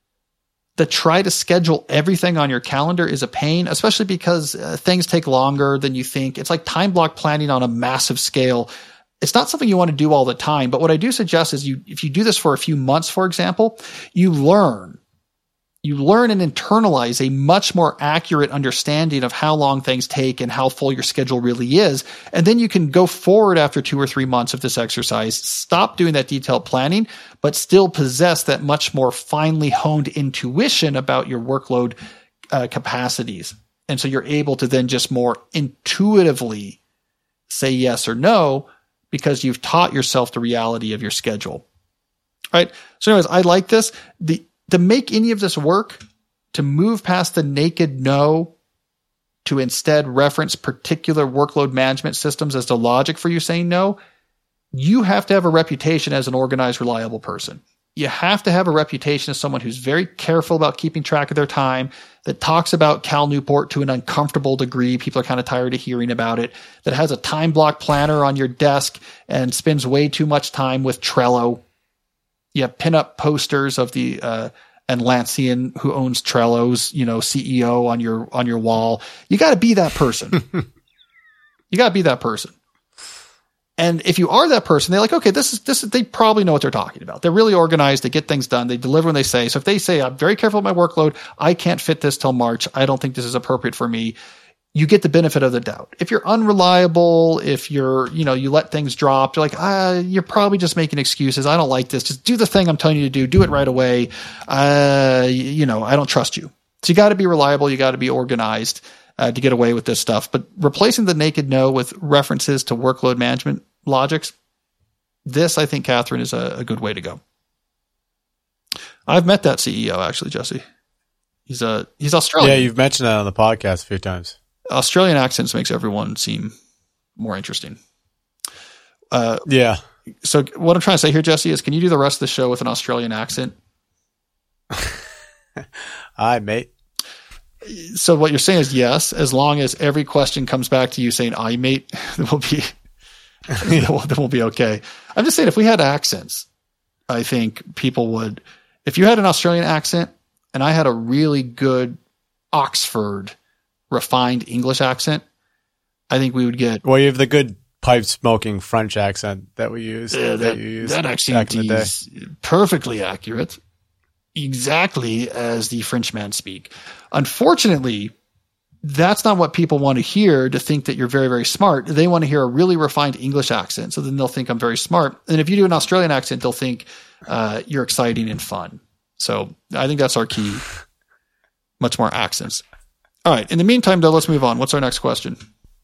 To try to schedule everything on your calendar is a pain, especially because uh, things take longer than you think. It's like time block planning on a massive scale. It's not something you want to do all the time. But what I do suggest is you, if you do this for a few months, for example, you learn. You learn and internalize a much more accurate understanding of how long things take and how full your schedule really is. And then you can go forward after two or three months of this exercise, stop doing that detailed planning, but still possess that much more finely honed intuition about your workload uh, capacities. And so you're able to then just more intuitively say yes or no because you've taught yourself the reality of your schedule. All right. So anyways, I like this. The To make any of this work, to move past the naked no, to instead reference particular workload management systems as the logic for you saying no, you have to have a reputation as an organized, reliable person. You have to have a reputation as someone who's very careful about keeping track of their time, that talks about Cal Newport to an uncomfortable degree. People are kind of tired of hearing about it, that has a time block planner on your desk and spends way too much time with Trello. You have pinup posters of the uh, and Lancian, who owns Trello's, you know, C E O on your on your wall. You got to be that person. You got to be that person. And if you are that person, they're like, okay, this is this. Is, they probably know what they're talking about. They're really organized. They get things done. They deliver when they say. So if they say, I'm very careful with my workload, I can't fit this till March. I don't think this is appropriate for me. You get the benefit of the doubt. If you're unreliable, if you're, you know, you let things drop, you're like, ah, you're probably just making excuses. I don't like this. Just do the thing I'm telling you to do. Do it right away. Uh, you know, I don't trust you. So you got to be reliable. You got to be organized uh, to get away with this stuff. But replacing the naked no with references to workload management logics, this, I think, Catherine, is a, a good way to go. I've met that C E O, actually, Jesse. He's a he's Australian. Yeah, you've mentioned that on the podcast a few times. Australian accents makes everyone seem more interesting. Uh, yeah. So what I'm trying to say here, Jesse, is can you do the rest of the show with an Australian accent? Aye, mate. So what you're saying is yes, as long as every question comes back to you saying aye, mate, then we'll be, then we'll, then we'll be okay. I'm just saying if we had accents, I think people would, if you had an Australian accent and I had a really good Oxford refined English accent, I think we would get. Well, you have the good pipe smoking French accent that we use. Yeah, that, that you use that accent is perfectly accurate, exactly as the Frenchmen speak. Unfortunately, that's not what people want to hear to think that you're very, very smart. They want to hear a really refined English accent, so then they'll think I'm very smart. And if you do an Australian accent, they'll think uh, you're exciting and fun. So I think that's our key. Much more accents. All right. In the meantime, though, let's move on. What's our next question?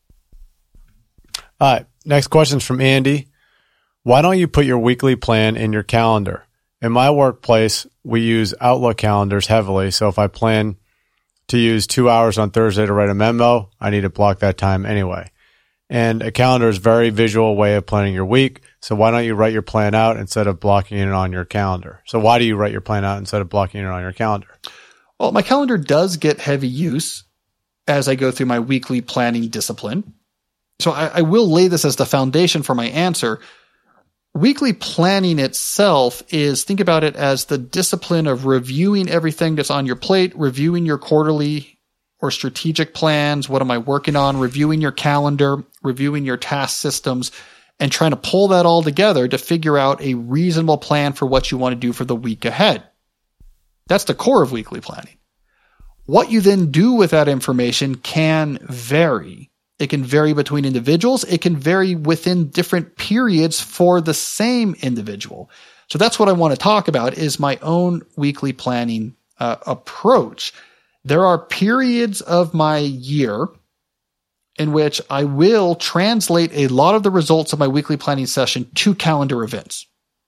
All right. Next question is from Andy. Why don't you put your weekly plan in your calendar? In my workplace, we use Outlook calendars heavily. So if I plan to use two hours on Thursday to write a memo, I need to block that time anyway. And a calendar is a very visual way of planning your week. So why don't you write your plan out instead of blocking it on your calendar? So why do you write your plan out instead of blocking it on your calendar? Well, my calendar does get heavy use as I go through my weekly planning discipline. So I, I will lay this as the foundation for my answer. Weekly planning itself is, think about it as the discipline of reviewing everything that's on your plate, reviewing your quarterly or strategic plans. What am I working on? Reviewing your calendar, reviewing your task systems, and trying to pull that all together to figure out a reasonable plan for what you want to do for the week ahead. That's the core of weekly planning. What you then do with that information can vary. It can vary between individuals. It can vary within different periods for the same individual. So that's what I want to talk about is my own weekly planning uh, approach. There are periods of my year in which I will translate a lot of the results of my weekly planning session to calendar events.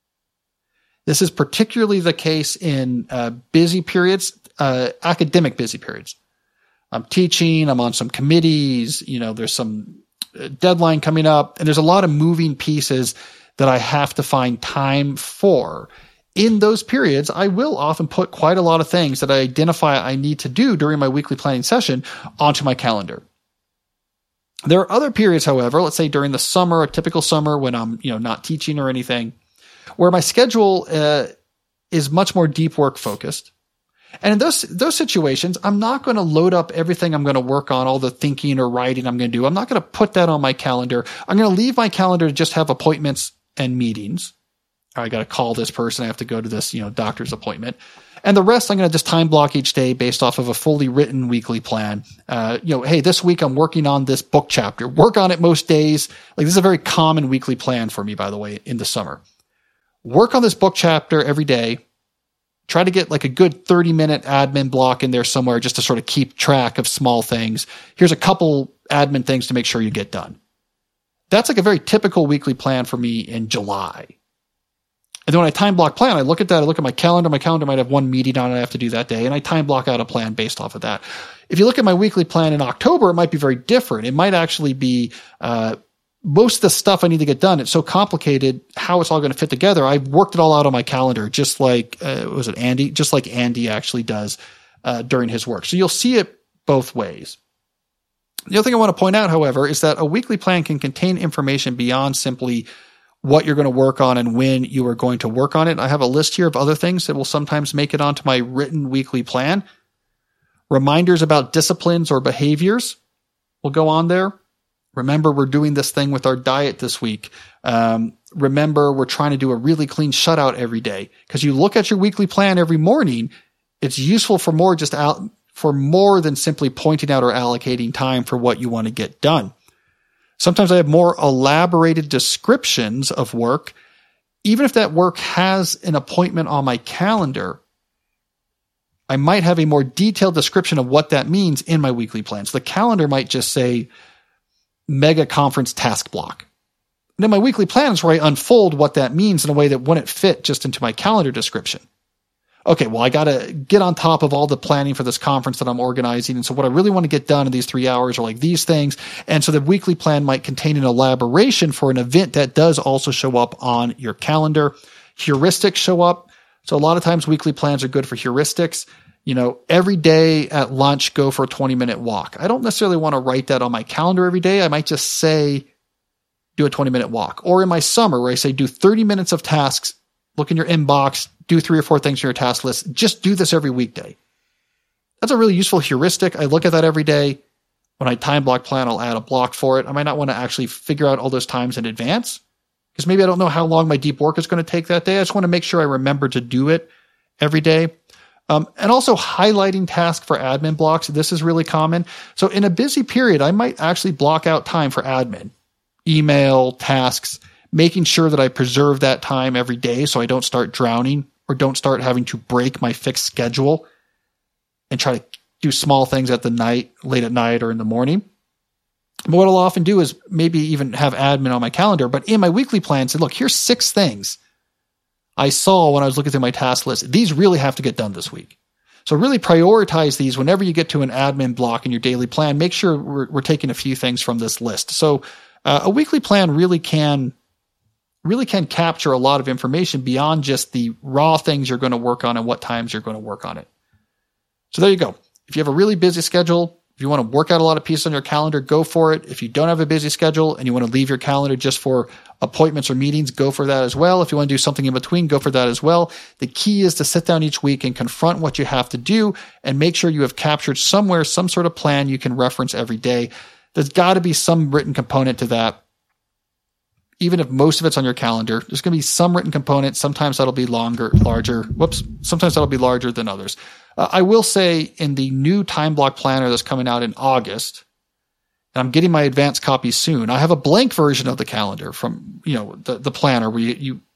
This is particularly the case in uh, busy periods, uh, academic busy periods. I'm teaching, I'm on some committees, you know, there's some deadline coming up, and there's a lot of moving pieces that I have to find time for. In those periods, I will often put quite a lot of things that I identify I need to do during my weekly planning session onto my calendar. There are other periods, however, let's say during the summer, a typical summer when I'm, you know, not teaching or anything, where my schedule uh, is much more deep work focused. And in those those situations, I'm not going to load up everything I'm going to work on, all the thinking or writing I'm going to do. I'm not going to put that on my calendar. I'm going to leave my calendar to just have appointments and meetings. I got to call this person. I have to go to this, you know, doctor's appointment. And the rest, I'm going to just time block each day based off of a fully written weekly plan. Uh, you know, hey, this week I'm working on this book chapter. Work on it most days. Like this is a very common weekly plan for me, by the way, in the summer. Work on this book chapter every day. Try to get like a good thirty minute admin block in there somewhere just to sort of keep track of small things. Here's a couple admin things to make sure you get done. That's like a very typical weekly plan for me in July. And then when I time block plan, I look at that, I look at my calendar. My calendar might have one meeting on it I have to do that day, and I time block out a plan based off of that. If you look at my weekly plan in October, it might be very different. It might actually be uh, most of the stuff I need to get done. It's so complicated how it's all going to fit together. I've worked it all out on my calendar, just like, uh, was it Andy? Just like Andy actually does uh, during his work. So you'll see it both ways. The other thing I want to point out, however, is that a weekly plan can contain information beyond simply what you're going to work on and when you are going to work on it. I have a list here of other things that will sometimes make it onto my written weekly plan. Reminders about disciplines or behaviors will go on there. Remember, we're doing this thing with our diet this week. Um, remember, we're trying to do a really clean shutout every day. Because you look at your weekly plan every morning, it's useful for more just out for more than simply pointing out or allocating time for what you want to get done. Sometimes I have more elaborated descriptions of work. Even if that work has an appointment on my calendar, I might have a more detailed description of what that means in my weekly plan. So the calendar might just say mega conference task block. And then my weekly plan is where I unfold what that means in a way that wouldn't fit just into my calendar description. Okay, well, I got to get on top of all the planning for this conference that I'm organizing. And so what I really want to get done in these three hours are like these things. And so the weekly plan might contain an elaboration for an event that does also show up on your calendar. Heuristics show up. So a lot of times weekly plans are good for heuristics. You know, every day at lunch, go for a twenty minute walk. I don't necessarily want to write that on my calendar every day. I might just say, do a twenty minute walk. Or in my summer where I say, do thirty minutes of tasks, look in your inbox, do three or four things on your task list. Just do this every weekday. That's a really useful heuristic. I look at that every day. When I time block plan, I'll add a block for it. I might not want to actually figure out all those times in advance because maybe I don't know how long my deep work is going to take that day. I just want to make sure I remember to do it every day. Um, and also highlighting tasks for admin blocks. This is really common. So in a busy period, I might actually block out time for admin, email, tasks, making sure that I preserve that time every day so I don't start drowning or don't start having to break my fixed schedule and try to do small things at the night, late at night or in the morning. But what I'll often do is maybe even have admin on my calendar, but in my weekly plan, say, look, here's six things I saw when I was looking through my task list. These really have to get done this week. So really prioritize these whenever you get to an admin block in your daily plan. Make sure we're, we're taking a few things from this list. So uh, a weekly plan really can really can capture a lot of information beyond just the raw things you're going to work on and what times you're going to work on it. So there you go. If you have a really busy schedule, if you want to work out a lot of pieces on your calendar, go for it. If you don't have a busy schedule and you want to leave your calendar just for appointments or meetings, go for that as well. If you want to do something in between, go for that as well. The key is to sit down each week and confront what you have to do and make sure you have captured somewhere some sort of plan you can reference every day. There's got to be some written component to that. Even if most of it's on your calendar, there's going to be some written component. Sometimes that'll be longer, larger. Whoops. Sometimes that'll be larger than others. Uh, I will say in the new time block planner that's coming out in August, and I'm getting my advanced copy soon, I have a blank version of the calendar from, you know, the, the planner where you, you,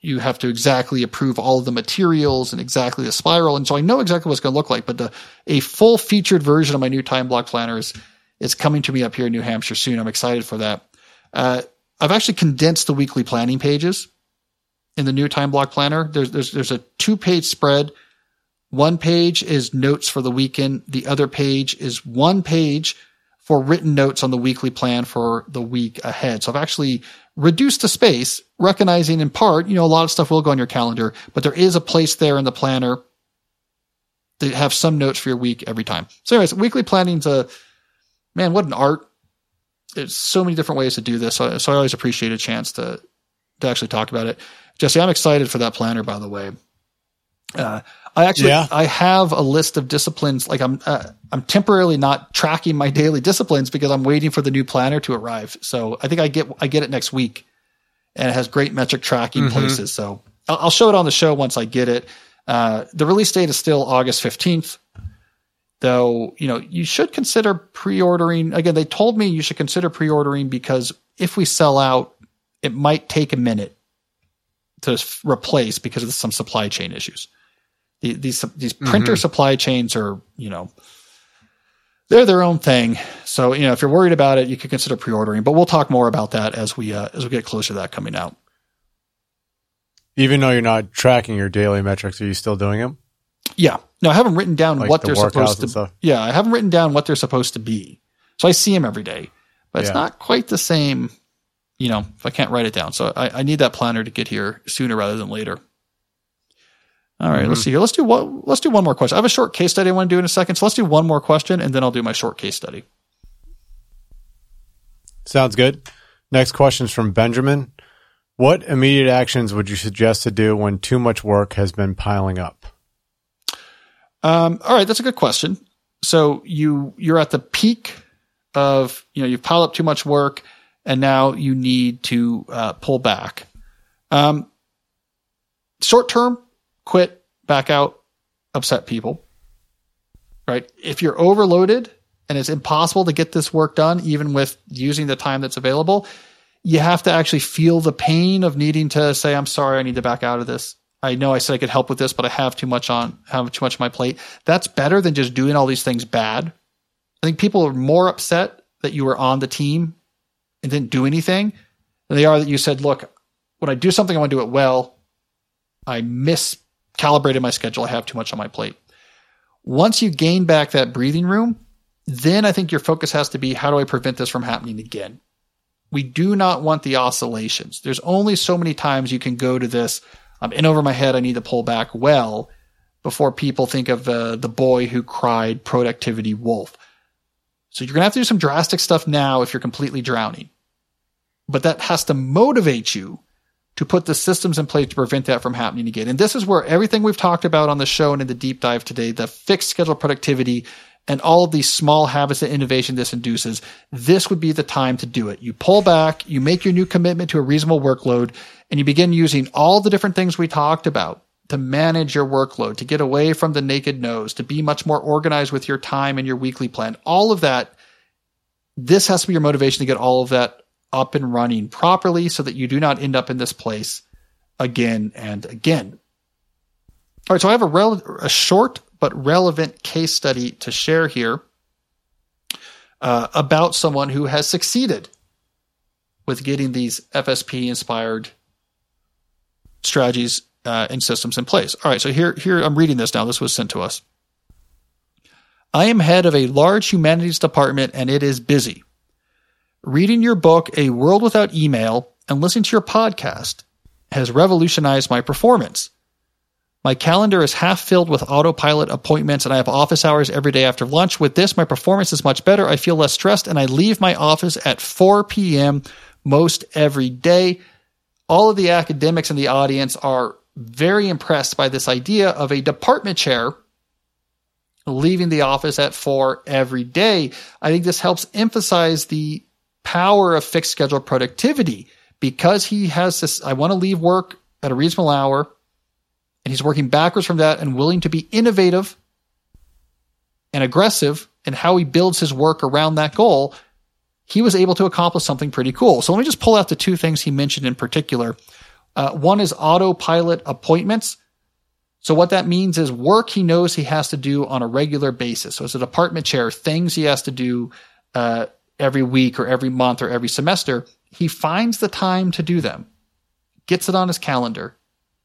you have to exactly approve all of the materials and exactly the spiral. And so I know exactly what it's going to look like, but the, a full featured version of my new time block planner is, is coming to me up here in New Hampshire soon. I'm excited for that. Uh, I've actually condensed the weekly planning pages in the new time block planner. There's, there's, there's a two page spread. One page is notes for the weekend. The other page is one page for written notes on the weekly plan for the week ahead. So I've actually reduced the space, recognizing in part, you know, a lot of stuff will go on your calendar, but there is a place there in the planner to have some notes for your week every time. So anyways, weekly planning's a, man, what an art. There's so many different ways to do this. So, so I always appreciate a chance to, to actually talk about it. Jesse, I'm excited for that planner, by the way. Uh, I actually, yeah. I have a list of disciplines. Like I'm, uh, I'm temporarily not tracking my daily disciplines because I'm waiting for the new planner to arrive. So I think I get, I get it next week, and it has great metric tracking mm-hmm. places. So I'll, I'll show it on the show once I get it. Uh, the release date is still August fifteenth, though, you know, you should consider pre-ordering. Again, they told me you should consider pre-ordering because if we sell out, it might take a minute to f- replace because of some supply chain issues. The, these these printer mm-hmm. supply chains are, you know, they're their own thing. So, you know, if you're worried about it, you could consider pre-ordering. But we'll talk more about that as we uh, as we get closer to that coming out. Even though you're not tracking your daily metrics, are you still doing them? Yeah. No, I haven't written down like what the they're supposed to. Stuff. Yeah, I haven't written down what they're supposed to be. So I see them every day, but it's yeah. not quite the same. You know, if I can't write it down, so I, I need that planner to get here sooner rather than later. All right, mm-hmm. let's see here. Let's do one. Let's do one more question. I have a short case study I want to do in a second, so let's do one more question, and then I'll do my short case study. Sounds good. Next question is from Benjamin. What immediate actions would you suggest to do when too much work has been piling up? Um, all right, that's a good question. So you you're at the peak of, you know, you've piled up too much work, and now you need to uh, pull back. Um, short term. Quit, back out, upset people, right? If you're overloaded and it's impossible to get this work done, even with using the time that's available, you have to actually feel the pain of needing to say, I'm sorry, I need to back out of this. I know I said I could help with this, but I have too much on, have too much on my plate. That's better than just doing all these things bad. I think people are more upset that you were on the team and didn't do anything than they are that you said, look, when I do something, I want to do it well. I miss calibrated my schedule. I have too much on my plate. Once you gain back that breathing room, then I think your focus has to be, how do I prevent this from happening again? We do not want the oscillations. There's only so many times you can go to this, I'm in over my head, I need to pull back well, before people think of uh, the boy who cried productivity wolf. So you're going to have to do some drastic stuff now if you're completely drowning. But that has to motivate you to put the systems in place to prevent that from happening again. And this is where everything we've talked about on the show and in the deep dive today, the fixed schedule productivity and all of these small habits of innovation this induces, this would be the time to do it. You pull back, you make your new commitment to a reasonable workload, and you begin using all the different things we talked about to manage your workload, to get away from the naked nose, to be much more organized with your time and your weekly plan. All of that, this has to be your motivation to get all of that up and running properly so that you do not end up in this place again and again. All right, so I have a, rel- a short but relevant case study to share here uh, about someone who has succeeded with getting these F S P-inspired strategies uh, and systems in place. All right, so here, here I'm reading this now. This was sent to us. I am head of a large humanities department, and it is busy. Reading your book, A World Without Email, and listening to your podcast has revolutionized my performance. My calendar is half filled with autopilot appointments, and I have office hours every day after lunch. With this, my performance is much better. I feel less stressed, and I leave my office at four p.m. most every day. All of the academics in the audience are very impressed by this idea of a department chair leaving the office at four every day. I think this helps emphasize the power of fixed schedule productivity, because he has this, I want to leave work at a reasonable hour, and he's working backwards from that and willing to be innovative and aggressive in how he builds his work around that goal. He was able to accomplish something pretty cool. So let me just pull out the two things he mentioned in particular. Uh, one is autopilot appointments. So what that means is work he knows he has to do on a regular basis. So as a department chair, things he has to do uh, every week or every month or every semester, he finds the time to do them, gets it on his calendar.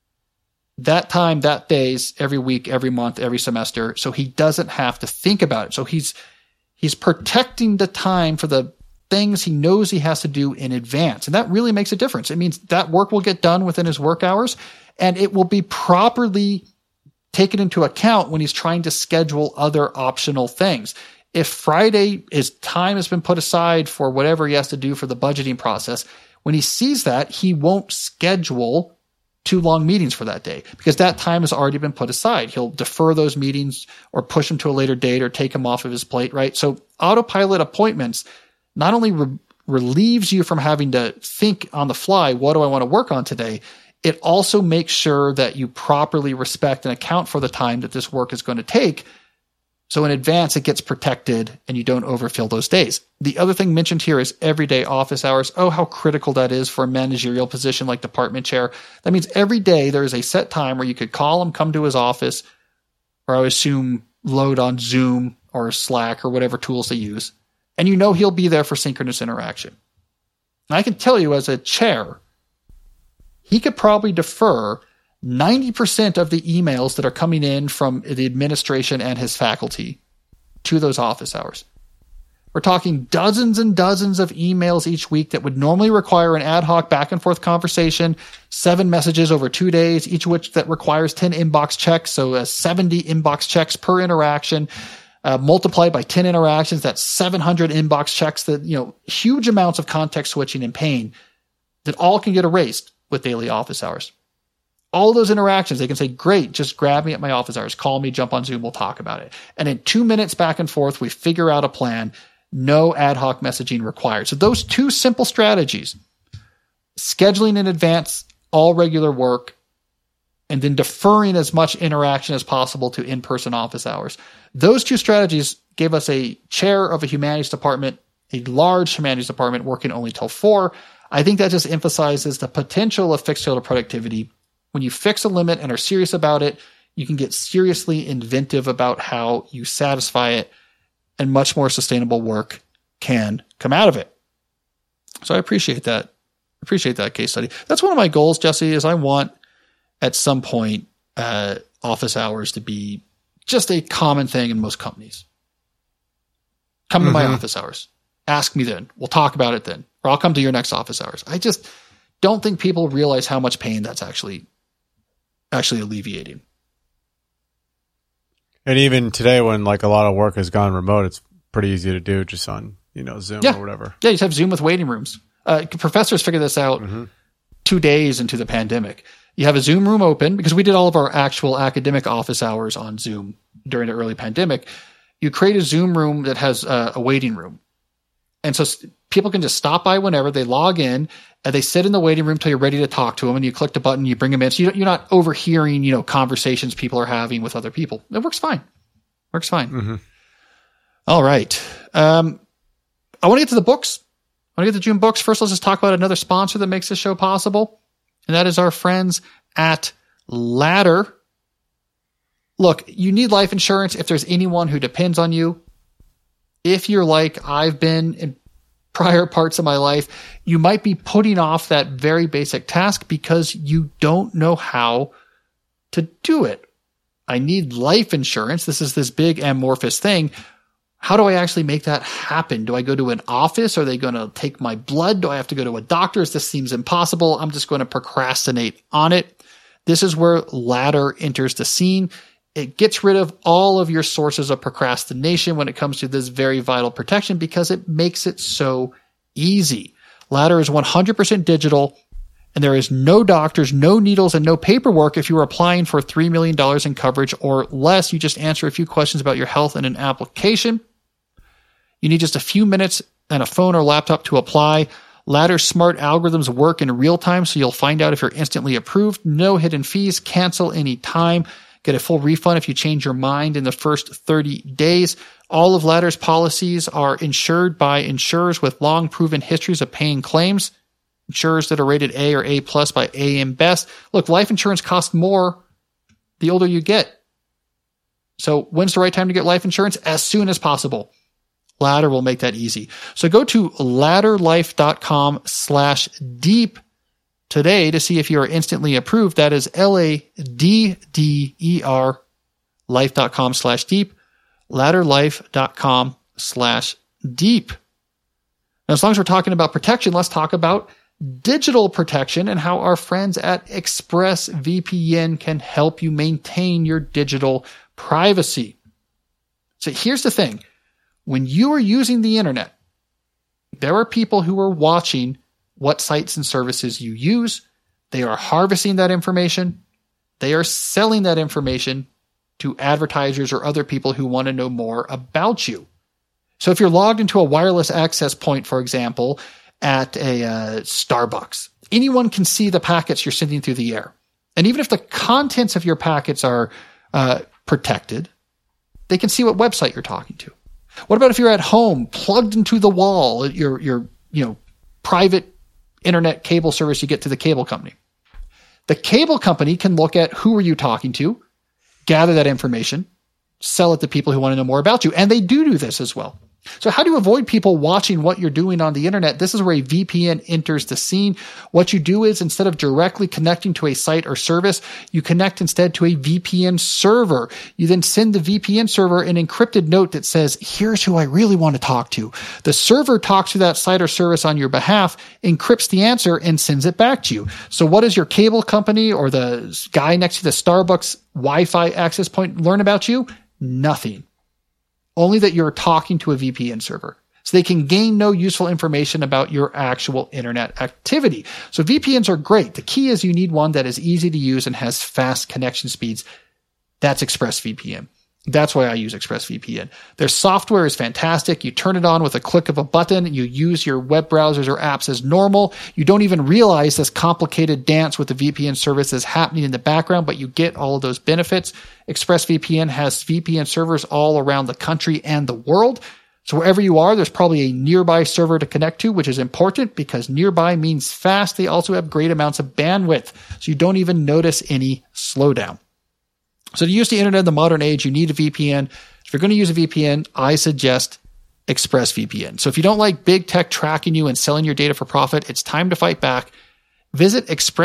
That time, that days, every week, every month, every semester, so he doesn't have to think about it. So he's he's protecting the time for the things he knows he has to do in advance. And that really makes a difference. It means that work will get done within his work hours, and it will be properly taken into account when he's trying to schedule other optional things. If Friday, his time has been put aside for whatever he has to do for the budgeting process, when he sees that, he won't schedule two long meetings for that day because that time has already been put aside. He'll defer those meetings or push them to a later date or take them off of his plate, right? So autopilot appointments not only re- relieves you from having to think on the fly, what do I want to work on today? It also makes sure that you properly respect and account for the time that this work is going to take. So in advance, it gets protected and you don't overfill those days. The other thing mentioned here is everyday office hours. Oh, how critical that is for a managerial position like department chair. That means every day there is a set time where you could call him, come to his office, or I would assume load on Zoom or Slack or whatever tools they use. And you know he'll be there for synchronous interaction. And I can tell you as a chair, he could probably defer ninety percent of the emails that are coming in from the administration and his faculty to those office hours. We're talking dozens and dozens of emails each week that would normally require an ad hoc back and forth conversation, seven messages over two days, each of which that requires ten inbox checks. So uh, seventy inbox checks per interaction, uh, multiplied by ten interactions. That's seven hundred inbox checks that, you know, huge amounts of context switching and pain that all can get erased with daily office hours. All those interactions, they can say, great, just grab me at my office hours, call me, jump on Zoom, we'll talk about it. And in two minutes back and forth, we figure out a plan, no ad hoc messaging required. So those two simple strategies, scheduling in advance all regular work, and then deferring as much interaction as possible to in-person office hours. Those two strategies gave us a chair of a humanities department, a large humanities department working only till four. I think that just emphasizes the potential of fixed total productivity. When you fix a limit and are serious about it, you can get seriously inventive about how you satisfy it, and much more sustainable work can come out of it. So I appreciate that. Appreciate that case study. That's one of my goals, Jesse, is I want at some point uh, office hours to be just a common thing in most companies. Come mm-hmm. to my office hours. Ask me then. We'll talk about it then. Or I'll come to your next office hours. I just don't think people realize how much pain that's actually actually alleviating. And even today, when like a lot of work has gone remote, it's pretty easy to do just on, you know, Zoom yeah. or whatever. Yeah, you just have Zoom with waiting rooms. Uh, professors figured this out mm-hmm. two days into the pandemic. You have a Zoom room open because we did all of our actual academic office hours on Zoom during the early pandemic. You create a Zoom room that has uh, a waiting room. And so people can just stop by whenever, they log in, and they sit in the waiting room till you're ready to talk to them, and you click the button, you bring them in. So you don't, you're not overhearing, you know, conversations people are having with other people. It works fine. Works fine. Mm-hmm. All right. Um, I want to get to the books. I want to get to June books. First, let's just talk about another sponsor that makes this show possible, and that is our friends at Ladder. Look, you need life insurance if there's anyone who depends on you. If you're like I've been in prior parts of my life, you might be putting off that very basic task because you don't know how to do it. I need life insurance. This is this big amorphous thing. How do I actually make that happen? Do I go to an office? Are they going to take my blood? Do I have to go to a doctor's? This seems impossible. I'm just going to procrastinate on it. This is where Ladder enters the scene. It gets rid of all of your sources of procrastination when it comes to this very vital protection because it makes it so easy. Ladder is one hundred percent digital, and there is no doctors, no needles, and no paperwork if you are applying for three million dollars in coverage or less. You just answer a few questions about your health in an application. You need just a few minutes and a phone or laptop to apply. Ladder's smart algorithms work in real time, so you'll find out if you're instantly approved. No hidden fees. Cancel any time. Get a full refund if you change your mind in the first thirty days. All of Ladder's policies are insured by insurers with long proven histories of paying claims. insurers that are rated A or A plus by A M Best. Look, life insurance costs more the older you get. So when's the right time to get life insurance? As soon as possible. Ladder will make that easy. So go to ladderlife.com slash deep today to see if you are instantly approved. That is L-A-D-D-E-R life.com slash deep, ladderlife.com slash deep. Now, as long as we're talking about protection, let's talk about digital protection and how our friends at ExpressVPN can help you maintain your digital privacy. So here's the thing. When you are using the internet, there are people who are watching what sites and services you use. They are harvesting that information. They are selling that information to advertisers or other people who want to know more about you. So if you're logged into a wireless access point, for example, at a uh, Starbucks, anyone can see the packets you're sending through the air. And even if the contents of your packets are uh, protected, they can see what website you're talking to. What about if you're at home, plugged into the wall, your your you know private internet cable service you get to the cable company? The cable company can look at who are you talking to, gather that information, sell it to people who want to know more about you. And they do do this as well. So how do you avoid people watching what you're doing on the internet? This is where a V P N enters the scene. What you do is instead of directly connecting to a site or service, you connect instead to a V P N server. You then send the V P N server an encrypted note that says, here's who I really want to talk to. The server talks to that site or service on your behalf, encrypts the answer, and sends it back to you. So what does your cable company or the guy next to the Starbucks Wi-Fi access point learn about you? Nothing. Only that you're talking to a V P N server. So they can gain no useful information about your actual internet activity. So V P Ns are great. The key is you need one that is easy to use and has fast connection speeds. That's ExpressVPN. That's why I use ExpressVPN. Their software is fantastic. You turn it on with a click of a button. You use your web browsers or apps as normal. You don't even realize this complicated dance with the V P N service is happening in the background, but you get all of those benefits. ExpressVPN has V P N servers all around the country and the world. So wherever you are, there's probably a nearby server to connect to, which is important because nearby means fast. They also have great amounts of bandwidth, so you don't even notice any slowdown. So to use the internet in the modern age, you need a V P N. If you're going to use a V P N, I suggest ExpressVPN. So if you don't like big tech tracking you and selling your data for profit, it's time to fight back. Visit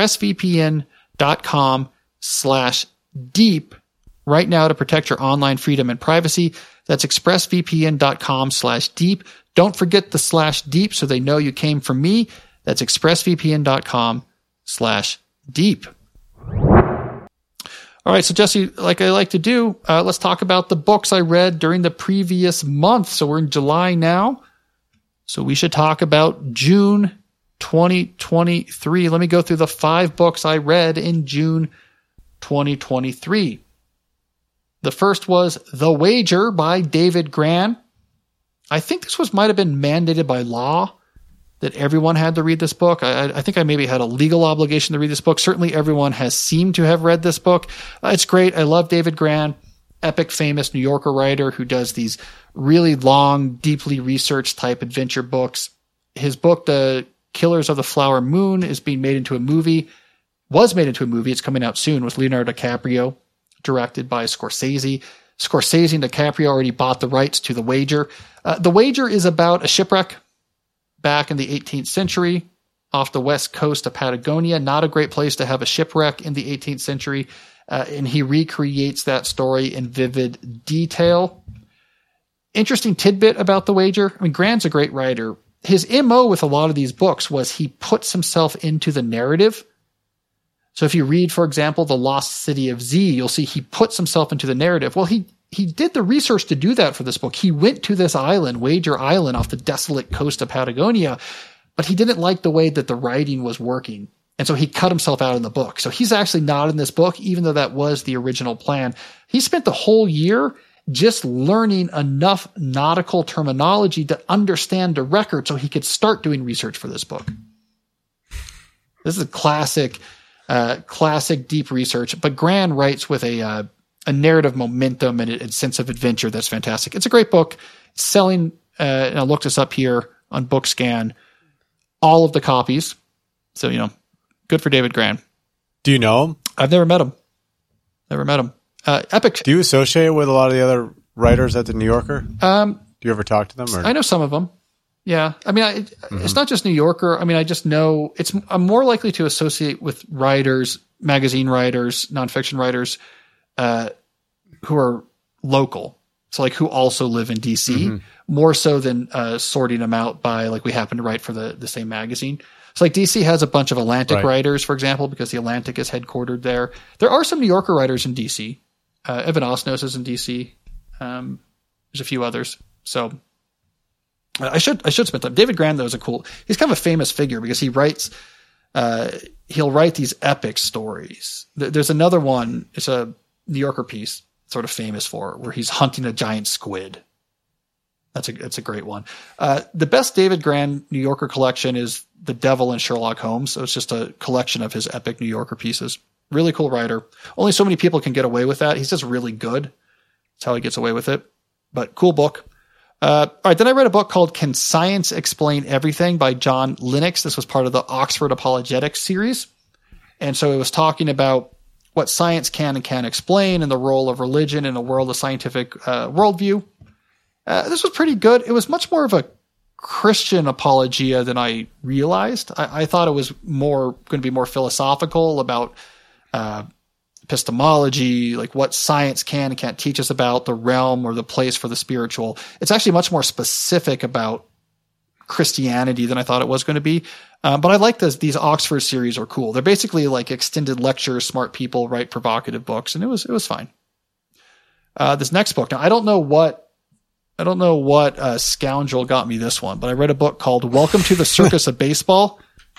expressvpn.com slash deep right now to protect your online freedom and privacy. That's expressvpn.com slash deep. Don't forget the slash deep so they know you came from me. That's expressvpn.com slash deep. All right, so Jesse, like I like to do, uh, let's talk about the books I read during the previous month. So we're in July now. So we should talk about June twenty twenty-three. Let me go through the five books I read in June twenty twenty-three. The first was The Wager by David Grann. I think this was might have been mandated by law that everyone had to read this book. I, I think I maybe had a legal obligation to read this book. Certainly everyone has seemed to have read this book. Uh, it's great. I love David Grann, epic, famous New Yorker writer who does these really long, deeply researched type adventure books. His book, The Killers of the Flower Moon, is being made into a movie, was made into a movie. It's coming out soon with Leonardo DiCaprio, directed by Scorsese. Scorsese and DiCaprio already bought the rights to The Wager. Uh, The Wager is about a shipwreck back in the eighteenth century off the west coast of Patagonia. Not a great place to have a shipwreck in the eighteenth century. Uh, and he recreates that story in vivid detail. Interesting tidbit about The Wager. I mean, Grann's a great writer. His M O with a lot of these books was he puts himself into the narrative. So if you read, for example, The Lost City of Z, you'll see he puts himself into the narrative. Well, he He did the research to do that for this book. He went to this island, Wager Island, off the desolate coast of Patagonia, but he didn't like the way that the writing was working. And so he cut himself out in the book. So he's actually not in this book, even though that was the original plan. He spent the whole year just learning enough nautical terminology to understand the record so he could start doing research for this book. This is a classic, uh, classic deep research, but Grann writes with a, uh, a narrative momentum and a, a sense of adventure that's fantastic. It's a great book. It's selling, uh, and I looked this up here on BookScan, all of the copies. So, you know, good for David Grann. Do you know him? I've never met him. Never met him. Uh, epic. Do you associate with a lot of the other writers at the New Yorker? Um, Do you ever talk to them? Or? I know some of them. Yeah. I mean, I, mm-hmm. it's not just New Yorker. I mean, I just know it's, I'm more likely to associate with writers, magazine writers, nonfiction writers, uh, who are local. So like who also live in D C mm-hmm. more so than, uh, sorting them out by like we happen to write for the, the same magazine. So like D C has a bunch of Atlantic right. writers, for example, because the Atlantic is headquartered there. There are some New Yorker writers in D C. Uh, Evan Osnos is in D C. Um, there's a few others. So uh, I should I should spend time. David Grann though is a cool. He's kind of a famous figure because he writes. Uh, he'll write these epic stories. There's another one. It's a New Yorker piece, sort of famous for, where he's hunting a giant squid. That's a that's a great one. Uh, the best David Grann New Yorker collection is The Devil and Sherlock Holmes. So it's just a collection of his epic New Yorker pieces. Really cool writer. Only so many people can get away with that. He's just really good. That's how he gets away with it. But cool book. Uh, all right. Then I read a book called Can Science Explain Everything by John Lennox. This was part of the Oxford Apologetics series. And so it was talking about what science can and can't explain and the role of religion in a world of scientific uh, worldview. Uh, this was pretty good. It was much more of a Christian apologia than I realized. I, I thought it was more going to be more philosophical about uh, epistemology, like what science can and can't teach us about the realm or the place for the spiritual. It's actually much more specific about Christianity than I thought it was going to be. Um, but I like this. These Oxford series are cool. They're basically like extended lectures. Smart people write provocative books, and it was it was fine. Uh, this next book. Now I don't know what I don't know what uh, scoundrel got me this one, but I read a book called Welcome to the Circus of Baseball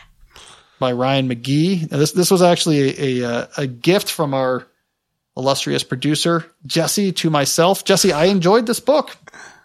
by Ryan McGee. Now this this was actually a, a a gift from our illustrious producer Jesse to myself. Jesse, I enjoyed this book.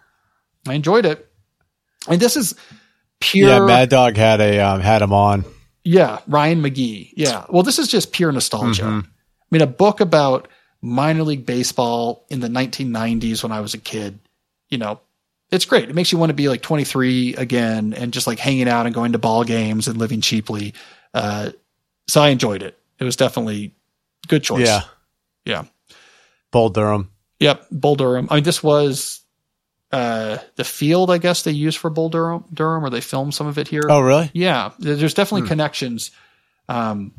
I enjoyed it, and this is pure. Yeah, Mad Dog had a um, had him on. Yeah, Ryan McGee. Yeah, well, this is just pure nostalgia. Mm-hmm. I mean, a book about minor league baseball in the nineteen nineties when I was a kid. You know, it's great. It makes you want to be like twenty-three again and just like hanging out and going to ball games and living cheaply. Uh, so I enjoyed it. It was definitely a good choice. Yeah. Yeah. Bull Durham. Yep. Bull Durham. I mean, this was, uh, the field, I guess they used for Bull Durham, Durham, or they filmed some of it here. Oh, really? Yeah. There's definitely hmm. connections. Um,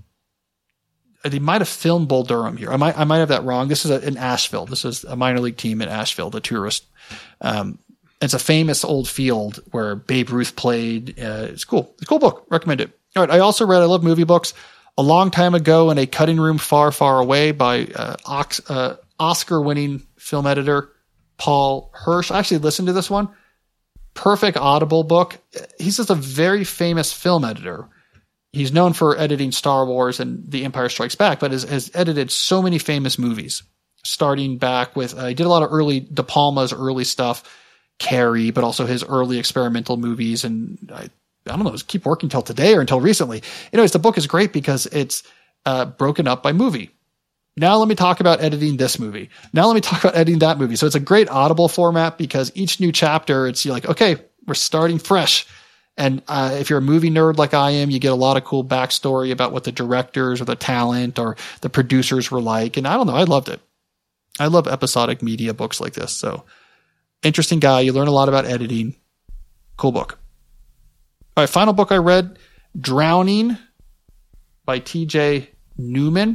they might have filmed Bull Durham here. I might, I might have that wrong. This is a, in Asheville. This is a minor league team in Asheville, the Tourist. Um, it's a famous old field where Babe Ruth played. Uh, it's cool. It's a cool book. Recommend it. All right. I also read, I love movie books, A Long Time Ago in a Cutting Room Far, Far Away by uh, Ox, uh, Oscar-winning film editor Paul Hirsch. I actually listened to this one. Perfect Audible book. He's just a very famous film editor. He's known for editing Star Wars and The Empire Strikes Back, but has, has edited so many famous movies, starting back with, uh, he did a lot of early, De Palma's early stuff, Carrie, but also his early experimental movies. And I, I don't know, keep working till today or until recently. Anyways, the book is great because it's uh, broken up by movie. Now let me talk about editing this movie. Now let me talk about editing that movie. So it's a great Audible format because each new chapter, it's you're like, okay, we're starting fresh. And uh, if you're a movie nerd like I am, you get a lot of cool backstory about what the directors or the talent or the producers were like. And I don't know, I loved it. I love episodic media books like this. So interesting guy. You learn a lot about editing. Cool book. All right, final book I read, Drowning by T J Newman.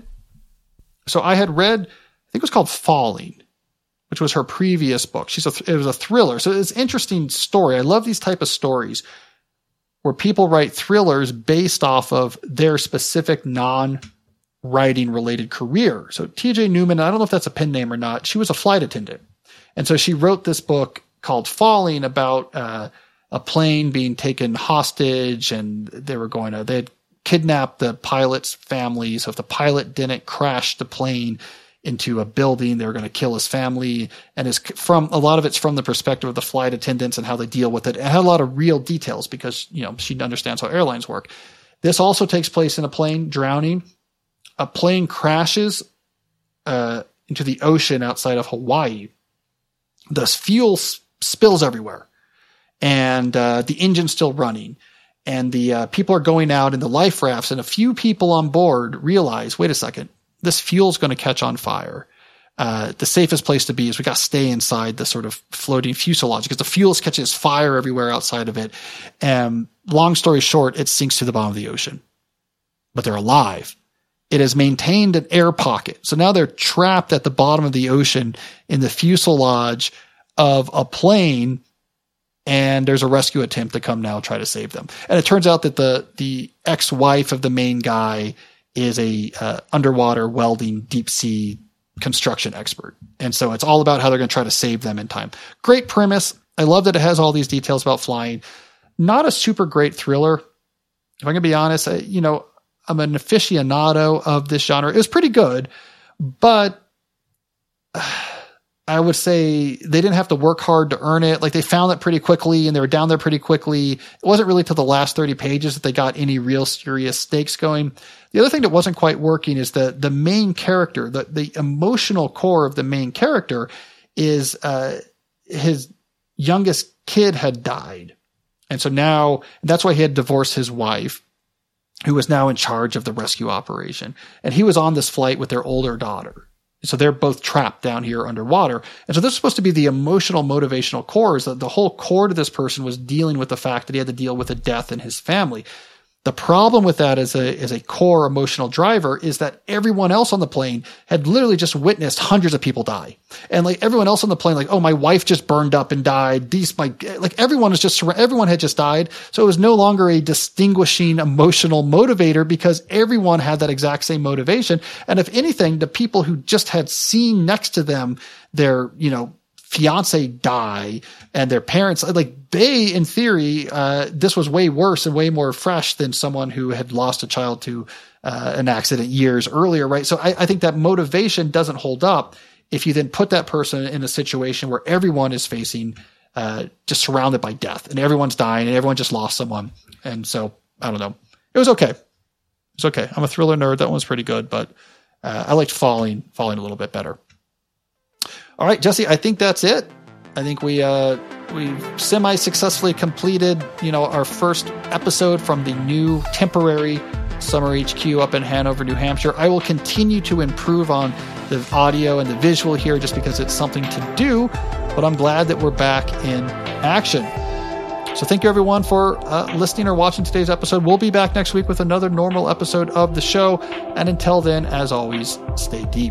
So I had read, I think it was called Falling, which was her previous book. She's a, it was a thriller. So it's an interesting story. I love these type of stories where people write thrillers based off of their specific non-writing related career. So T J Newman, I don't know if that's a pen name or not. She was a flight attendant. And so she wrote this book called Falling about uh, a plane being taken hostage, and they were going to, they had kidnapped the pilot's family. So if the pilot didn't crash the plane into a building, they were going to kill his family. And it's from, a lot of it's from the perspective of the flight attendants and how they deal with it. It had a lot of real details because, you know, she understands how airlines work. This also takes place in a plane drowning. A plane crashes uh, into the ocean outside of Hawaii. Thus fuel s- spills everywhere, and uh, the engine's still running. And the uh, people are going out in the life rafts, and a few people on board realize, wait a second, this fuel's going to catch on fire. Uh, the safest place to be is we got to stay inside the sort of floating fuselage because the fuel's catches fire everywhere outside of it. And long story short, it sinks to the bottom of the ocean. But they're alive. It has maintained an air pocket. So now they're trapped at the bottom of the ocean in the fuselage of a plane, and there's a rescue attempt to come now try to save them. And it turns out that the the ex-wife of the main guy is a uh, underwater welding deep sea construction expert. And so it's all about how they're going to try to save them in time. Great premise. I love that it has all these details about flying. Not a super great thriller. If I'm going to be honest, I, you know, I'm an aficionado of this genre. It was pretty good, but I would say they didn't have to work hard to earn it. Like they found it pretty quickly and they were down there pretty quickly. It wasn't really till the last thirty pages that they got any real serious stakes going. The other thing that wasn't quite working is the, the main character, the, the emotional core of the main character is, uh, his youngest kid had died. And so now that's why he had divorced his wife, who was now in charge of the rescue operation. And he was on this flight with their older daughter. So they're both trapped down here underwater. And so this is supposed to be the emotional, motivational core, is that the whole core to this person was dealing with the fact that he had to deal with a death in his family. The problem with that as a, as a core emotional driver is that everyone else on the plane had literally just witnessed hundreds of people die. And like everyone else on the plane, like, oh, my wife just burned up and died. These, my, like everyone was just, everyone had just died. So it was no longer a distinguishing emotional motivator because everyone had that exact same motivation. And if anything, the people who just had seen next to them their, you know, fiance die and their parents, like they, in theory, uh, this was way worse and way more fresh than someone who had lost a child to uh, an accident years earlier, right? So I, I think that motivation doesn't hold up if you then put that person in a situation where everyone is facing, uh, just surrounded by death and everyone's dying and everyone just lost someone. And so, I don't know. It was okay. It's okay. I'm a thriller nerd. That one was pretty good, but uh, I liked Falling, Falling a little bit better. All right, Jesse, I think that's it. I think we uh, we semi-successfully completed, you know, our first episode from the new temporary Summer H Q up in Hanover, New Hampshire. I will continue to improve on the audio and the visual here just because it's something to do, but I'm glad that we're back in action. So thank you, everyone, for uh, listening or watching today's episode. We'll be back next week with another normal episode of the show. And until then, as always, stay deep.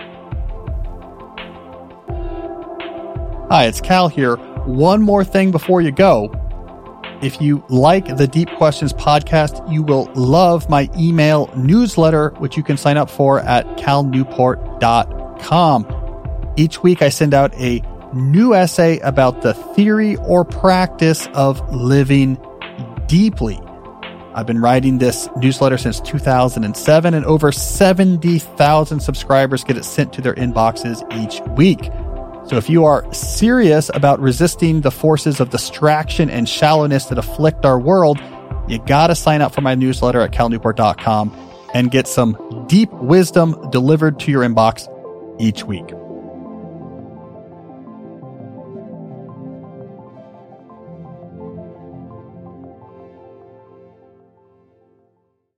Hi, it's Cal here. One more thing before you go. If you like the Deep Questions podcast, you will love my email newsletter, which you can sign up for at cal newport dot com. Each week I send out a new essay about the theory or practice of living deeply. I've been writing this newsletter since two thousand seven, and over seventy thousand subscribers get it sent to their inboxes each week. So if you are serious about resisting the forces of distraction and shallowness that afflict our world, you got to sign up for my newsletter at cal newport dot com and get some deep wisdom delivered to your inbox each week.